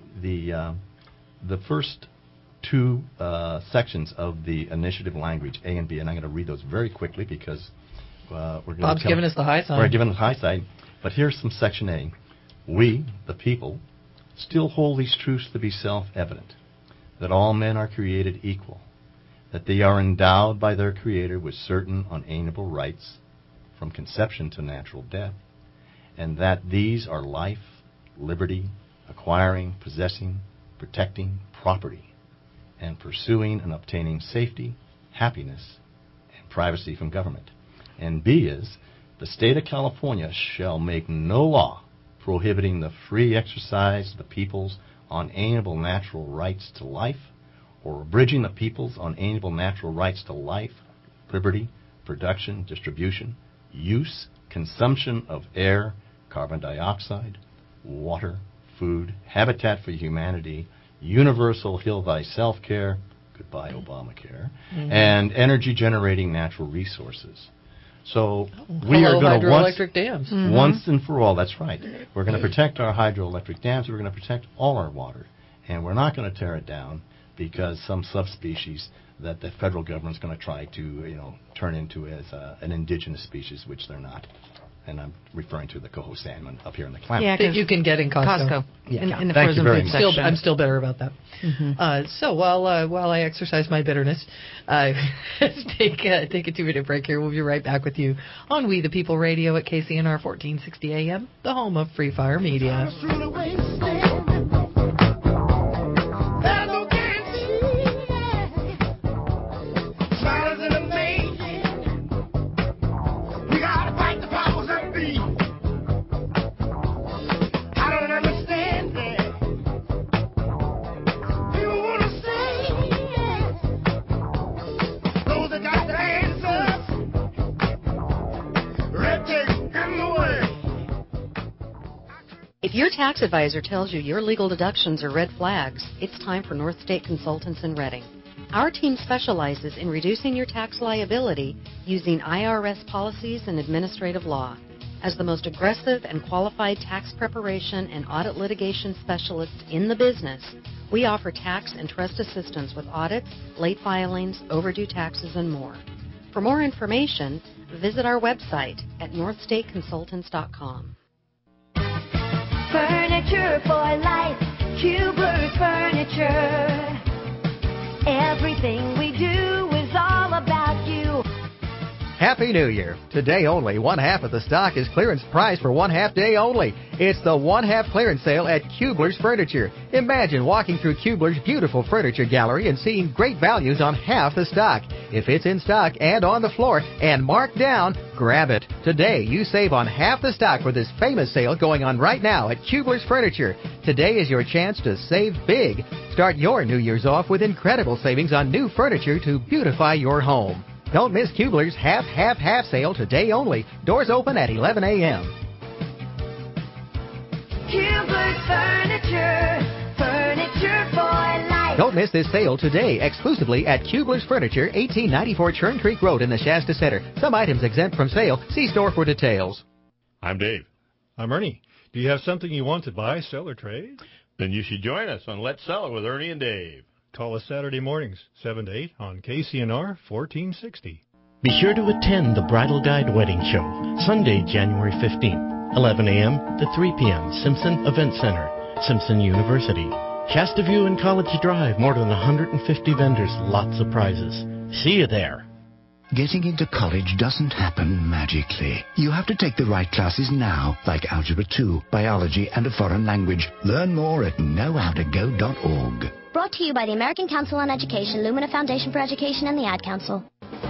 first 2 sections of the initiative language, A and B, and I'm going to read those very quickly because Bob's giving us the high sign. We're giving the high sign. But here's some Section A. We, the people, still hold these truths to be self-evident, that all men are created equal, that they are endowed by their Creator with certain unalienable rights from conception to natural death, and that these are life, liberty, acquiring, possessing, protecting property, and pursuing and obtaining safety, happiness, and privacy from government. And B is, the state of California shall make no law prohibiting the free exercise of the people's unalienable natural rights to life, or abridging the people's unalienable natural rights to life, liberty, production, distribution, use, consumption of air, carbon dioxide, water, food, habitat for humanity, universal heal thyself care, goodbye Obamacare, and energy generating natural resources. So we are going to hydroelectric dams. Once and for all, that's right. We're going to protect our hydroelectric dams. We're going to protect all our water. And we're not going to tear it down because some subspecies that the federal government's going to try to, turn into as an indigenous species, which they're not. And I'm referring to the coho salmon up here in the Klamath. That you can get in Costco. Yeah. In the Thank you very food much. section. I'm still bitter about that. So while I exercise my bitterness, let's take a 2-minute break here. We'll be right back with you on We the People Radio at KCNR 1460 AM, the home of Free Fire Media. If your tax advisor tells you your legal deductions are red flags, it's time for North State Consultants in Reading. Our team specializes in reducing your tax liability using IRS policies and administrative law. As the most aggressive and qualified tax preparation and audit litigation specialists in the business, we offer tax and trust assistance with audits, late filings, overdue taxes, and more. For more information, visit our website at northstateconsultants.com. Furniture for life, Kubler's Furniture. Everything we do is all about you. Happy New Year. Today only, one half of the stock is clearance price for 1/2 day only. It's the 1/2 clearance sale at Kubler's Furniture. Imagine walking through Kubler's beautiful furniture gallery and seeing great values on half the stock. If it's in stock and on the floor and marked down, grab it. Today, you save on half the stock for this famous sale going on right now at Kubler's Furniture. Today is your chance to save big. Start your New Year's off with incredible savings on new furniture to beautify your home. Don't miss Kubler's half sale today only. Doors open at 11 a.m. Kubler's Furniture, furniture for life. Don't miss this sale today exclusively at Kubler's Furniture, 1894 Churn Creek Road in the Shasta Center. Some items exempt from sale. See store for details. I'm Dave. I'm Ernie. Do you have something you want to buy, sell, or trade? Then you should join us on Let's Sell It with Ernie and Dave. Call us Saturday mornings, 7 to 8 on KCNR 1460. Be sure to attend the Bridal Guide Wedding Show, Sunday, January 15th, 11 a.m. to 3 p.m., Simpson Event Center, Simpson University. Shasta View and College Drive, more than 150 vendors, lots of prizes. See you there. Getting into college doesn't happen magically. You have to take the right classes now, like Algebra 2, Biology, and a foreign language. Learn more at knowhowtogo.org. Brought to you by the American Council on Education, Lumina Foundation for Education, and the Ad Council.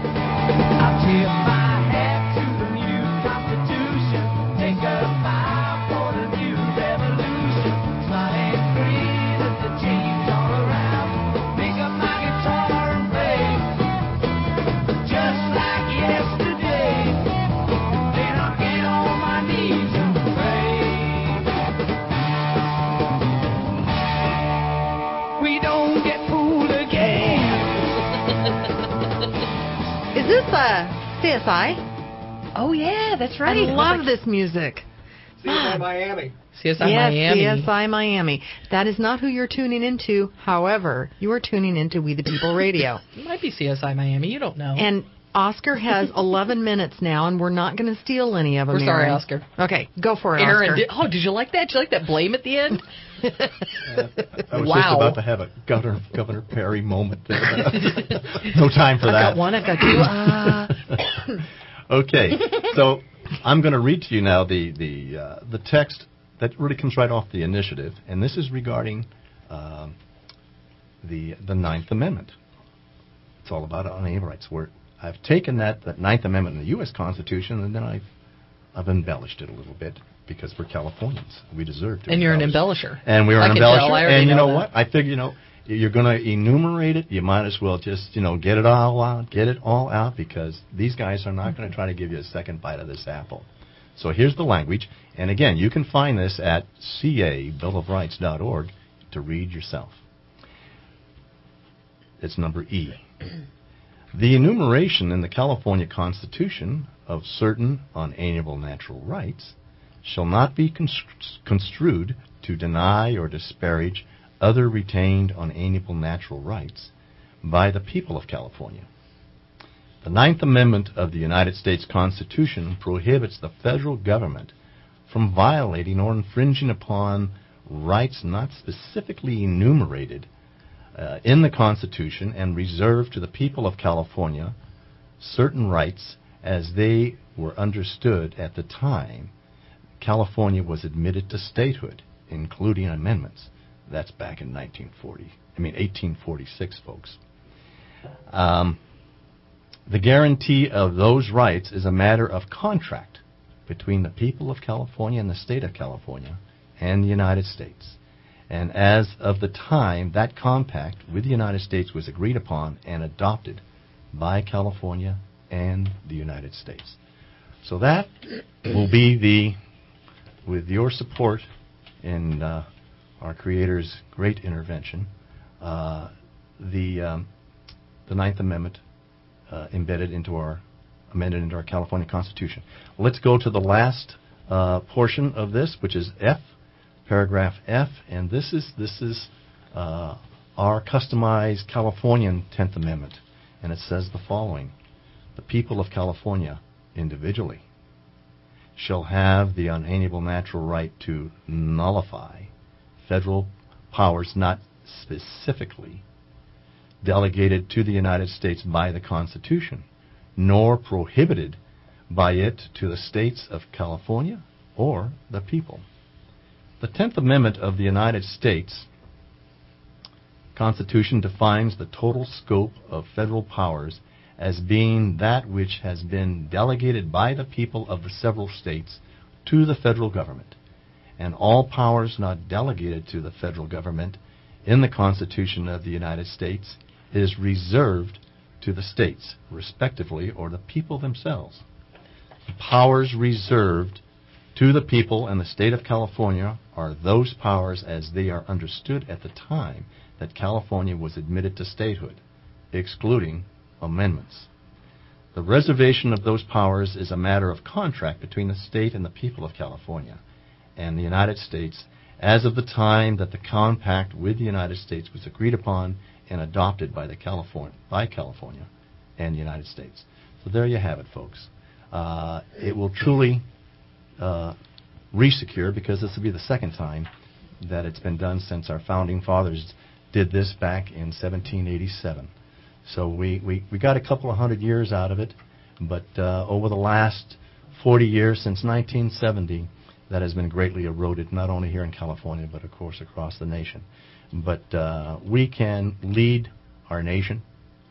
Is this CSI? Oh, yeah, that's right. I love this music. CSI Miami. CSI Miami. Miami. CSI Miami. That is not who you're tuning into. However, you are tuning into We the People Radio. It might be CSI Miami. You don't know. And Oscar has 11 minutes now, and we're not going to steal any of them. We're sorry, Aaron. Oscar. Okay, go for it, Aaron, Oscar. did you like that? Did you like that blame at the end? I was just about to have a Governor Perry moment there. No time for that. I've got one. I've got two. Okay, so I'm going to read to you now the text that really comes right off the initiative, and this is regarding the Ninth Amendment. It's all about unalienable rights. Where I've taken that Ninth Amendment in the U.S. Constitution, and then I've embellished it a little bit because we're Californians. We deserve to. And you're an embellisher. And we're an embellisher. And you know what? I figure, you're going to enumerate it. You might as well just, get it all out, because these guys are not going to try to give you a second bite of this apple. So here's the language. And again, you can find this at caBillOfRights.org to read yourself. It's number E. The enumeration in the California Constitution of certain unalienable natural rights shall not be construed to deny or disparage other retained unalienable natural rights by the people of California. The Ninth Amendment of the United States Constitution prohibits the federal government from violating or infringing upon rights not specifically enumerated in the Constitution and reserved to the people of California certain rights as they were understood at the time California was admitted to statehood, including amendments. That's back in 1846, folks. The guarantee of those rights is a matter of contract between the people of California and the state of California and the United States. And as of the time that compact with the United States was agreed upon and adopted by California and the United States. So that will be with your support and our Creator's great intervention, the Ninth Amendment amended into our California Constitution. Let's go to the last portion of this, which is F, paragraph F, and this is our customized Californian 10th Amendment, and it says the following: the people of California, individually, shall have the unalienable natural right to nullify federal powers not specifically delegated to the United States by the Constitution, nor prohibited by it to the states of California or the people. The 10th Amendment of the United States Constitution defines the total scope of federal powers as being that which has been delegated by the people of the several states to the federal government, and all powers not delegated to the federal government in the Constitution of the United States is reserved to the states, respectively, or the people themselves. The powers reserved to the people and the state of California are those powers as they are understood at the time that California was admitted to statehood, excluding amendments. The reservation of those powers is a matter of contract between the state and the people of California and the United States as of the time that the compact with the United States was agreed upon and adopted by California and the United States. So there you have it, folks. It will truly resecure, because this will be the second time that it's been done since our founding fathers did this back in 1787. So we got a couple of 100 years out of it, but over the last 40 years, since 1970, that has been greatly eroded, not only here in California, but of course across the nation. But we can lead our nation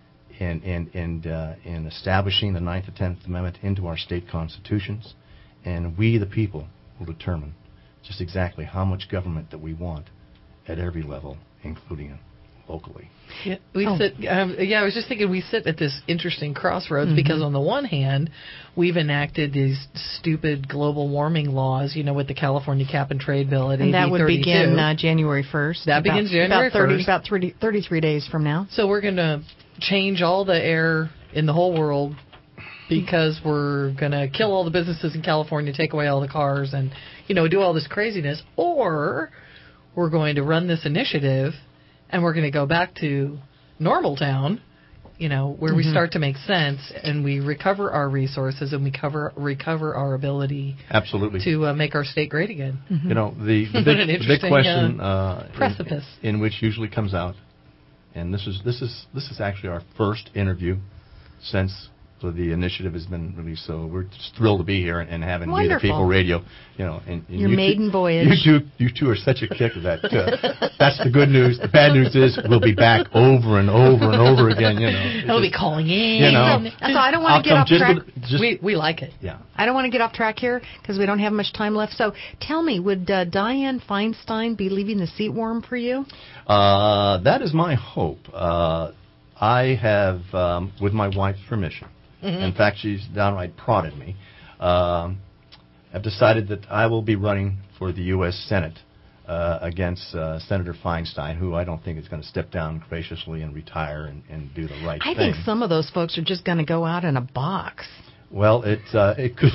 in establishing the 9th and 10th Amendment into our state constitutions, and we, the people, will determine just exactly how much government that we want at every level, including locally. Yeah, I was just thinking we sit at this interesting crossroads because on the one hand, we've enacted these stupid global warming laws, with the California Cap and Trade Bill at AB 32. And that would begin January 1st. That begins January 1st. About 33 days from now. So we're going to change all the air in the whole world because we're going to kill all the businesses in California, take away all the cars, and, do all this craziness. Or we're going to run this initiative and we're going to go back to normal town where we start to make sense and we recover our resources and we recover our ability absolutely to make our state great again. The big question precipice in which usually comes out, and this is actually our first interview since the initiative has been released. So we're just thrilled to be here and having Be the People Radio. And your maiden voyage. You two are such a kick that that's the good news. The bad news is we'll be back over and over and over again. They'll be calling in. So I don't want to get off track. We like it. Yeah. I don't want to get off track here because we don't have much time left. So tell me, would Dianne Feinstein be leaving the seat warm for you? That is my hope. I have, with my wife's permission. In fact, she's downright prodded me. I've decided that I will be running for the U.S. Senate against Senator Feinstein, who I don't think is going to step down graciously and retire and do the right thing. I think some of those folks are just going to go out in a box. Well, it could.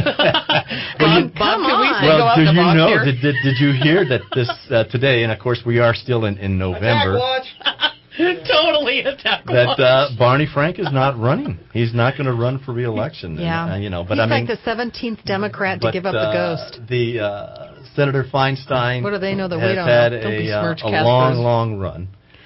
Come on. Well, do you know? Did you hear that this today? And of course, we are still in November. Totally attack that Barney Frank is not running. He's not going to run for re-election. Yeah, but he's like the 17th Democrat to give up the ghost. Senator Feinstein. What do they know that we don't had know? A long run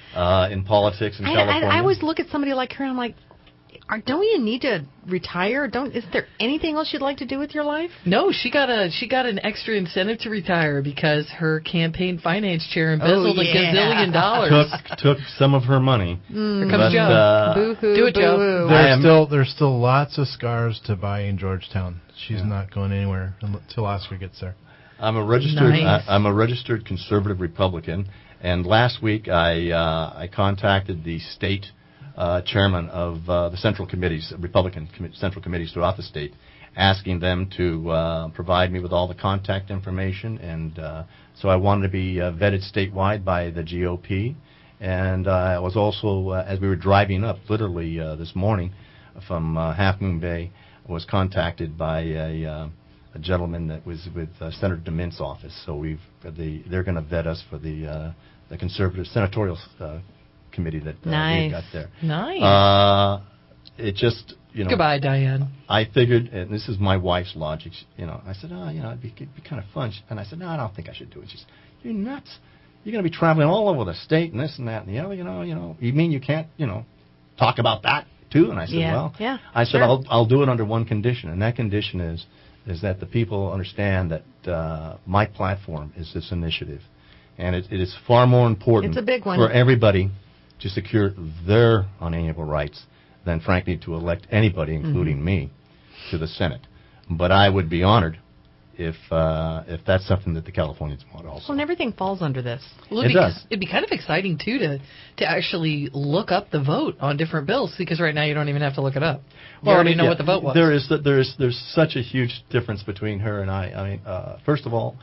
in politics in California. I always look at somebody like her and I'm like, don't you need to retire? Is there anything else you'd like to do with your life? No, she got an extra incentive to retire because her campaign finance chair embezzled $1 gazillion. Took some of her money. Here comes Joe. Boo-hoo, do it, Joe. There's still lots of scars to buy in Georgetown. She's not going anywhere until Oscar gets there. I'm a registered conservative Republican, and last week I contacted the state chairman of the central committees, Republican central committees throughout the state, asking them to provide me with all the contact information. And so I wanted to be vetted statewide by the GOP. And I was also, as we were driving up, literally this morning from Half Moon Bay, I was contacted by a gentleman that was with Senator DeMint's office. So they're going to vet us for the conservative senatorial committee that we've got there. Nice. It just, Goodbye, Diane. I figured, and this is my wife's logic, I said, it'd be kind of fun. And I said, no, I don't think I should do it. She said, you're nuts. You're going to be traveling all over the state and this and that and the other, You mean you can't, talk about that too? And I said, I said, I'll do it under one condition. And that condition is that the people understand that my platform is this initiative. And it is far more important it's a big one. For everybody to secure their unalienable rights than, frankly, to elect anybody, including me, to the Senate. But I would be honored if that's something that the Californians want also. Well, and everything falls under this. Well, it'd be kind of exciting, too, to actually look up the vote on different bills, because right now you don't even have to look it up. You already know what the vote was. There's such a huge difference between her and I. I mean, first of all,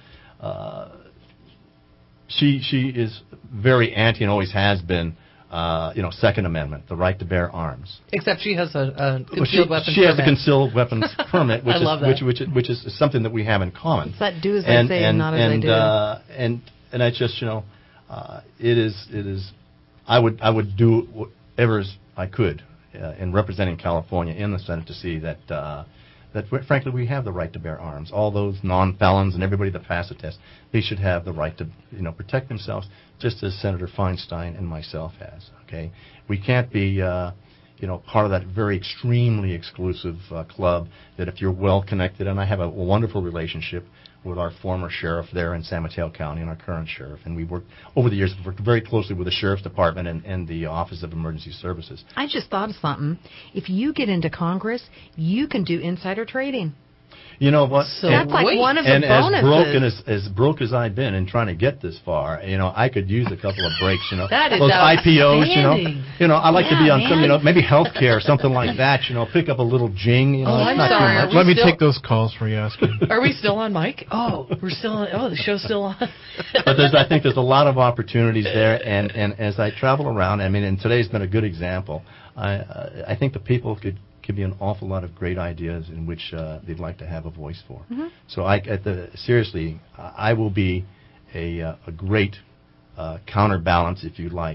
she is very anti and always has been, Second Amendment, the right to bear arms. Except she has a concealed weapons permit. She has a concealed weapons permit, which I love that. which is something that we have in common. It's that do as I say and not as I do. And I just, it is. I would do whatever I could in representing California in the Senate to see that frankly, we have the right to bear arms. All those non-felons and everybody that passed the test, they should have the right to, protect themselves, just as Senator Feinstein and myself has. Okay, we can't be, part of that very extremely exclusive club that if you're well connected, and I have a wonderful relationship with our former sheriff there in San Mateo County and our current sheriff, and we worked over the years. We've worked very closely with the Sheriff's Department and the Office of Emergency Services. I just thought of something. If you get into Congress, you can do insider trading. You know what? So that's like one of the bonuses. As broke as I've been in trying to get this far, I could use a couple of breaks. That is those IPOs. I like to be on some, maybe healthcare, something like that. Pick up a little jing. I'm not sorry. too much. Let me take those calls for you, Oscar. Are we still on, Mike? Oh, we're still on. Oh, the show's still on. But I think there's a lot of opportunities there, and as I travel around, and today's been a good example. I think the people could be an awful lot of great ideas in which they'd like to have a voice for. Mm-hmm. So seriously, I will be a great counterbalance, if you like,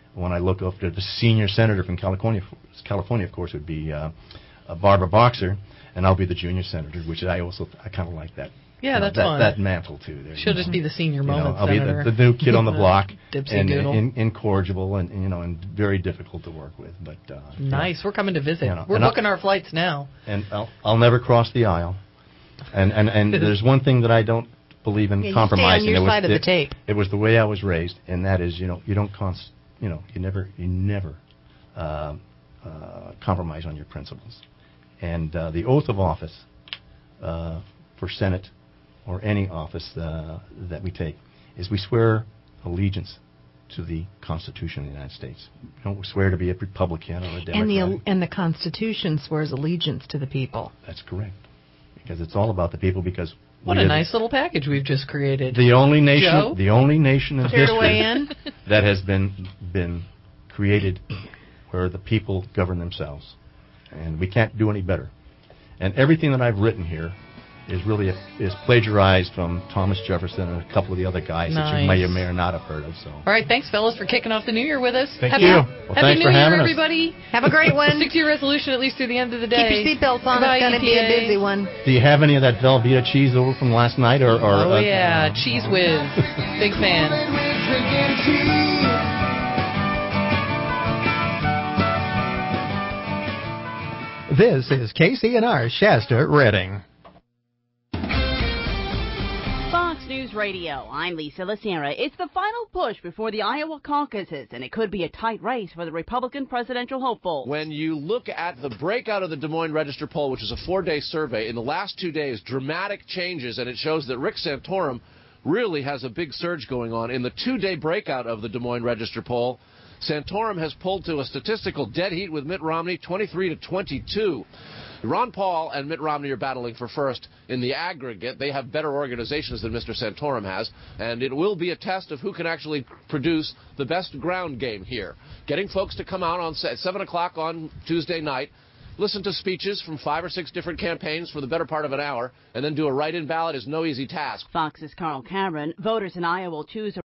When I look up to the senior senator from California, of course, would be Barbara Boxer, and I'll be the junior senator, which I kind of like that. Yeah, that's fun. That mantle too. There, she'll just be the senior moment I'll senator. be the new kid on the block, and Doodle. incorrigible, and very difficult to work with. But nice, we're coming to visit. We're booking our flights now. And I'll never cross the aisle. And there's one thing that I don't believe in compromising. You stay on your side of the tape. It was the way I was raised, and that is, you don't you never compromise on your principles. And the oath of office for Senate or any office that we take is we swear allegiance to the Constitution of the United States. We don't swear to be a Republican or a Democrat. And the Constitution swears allegiance to the people. That's correct. Because it's all about the people. Because what a nice little package we've just created. The only nation, Joe? the only nation in history that has been created where the people govern themselves, and we can't do any better. And everything that I've written here is plagiarized from Thomas Jefferson and a couple of the other guys that you may or may not have heard of. So. All right, thanks, fellas, for kicking off the new year with us. Thank you. Well, Happy thanks New for Year, having us. everybody. Have a great one. Stick to your resolution at least through the end of the day. Keep your seatbelts on. Goodbye, It's going to be a EPA. busy one. Do you have any of that Velveeta cheese over from last night? Oh, yeah, Cheese Whiz. Big fan. This is KCNR Shasta Redding. Fox News Radio, I'm Lisa Lacera. It's the final push before the Iowa caucuses, and it could be a tight race for the Republican presidential hopeful. When you look at the breakout of the Des Moines Register poll, which is a 4-day survey, in the last 2 days, dramatic changes, and it shows that Rick Santorum really has a big surge going on. In the 2-day breakout of the Des Moines Register poll, Santorum has pulled to a statistical dead heat with Mitt Romney, 23-22. Ron Paul and Mitt Romney are battling for first in the aggregate. They have better organizations than Mr. Santorum has, and it will be a test of who can actually produce the best ground game here. Getting folks to come out at 7 o'clock on Tuesday night, listen to speeches from 5 or 6 different campaigns for the better part of an hour, and then do a write-in ballot is no easy task. Fox's Carl Cameron, voters in Iowa will choose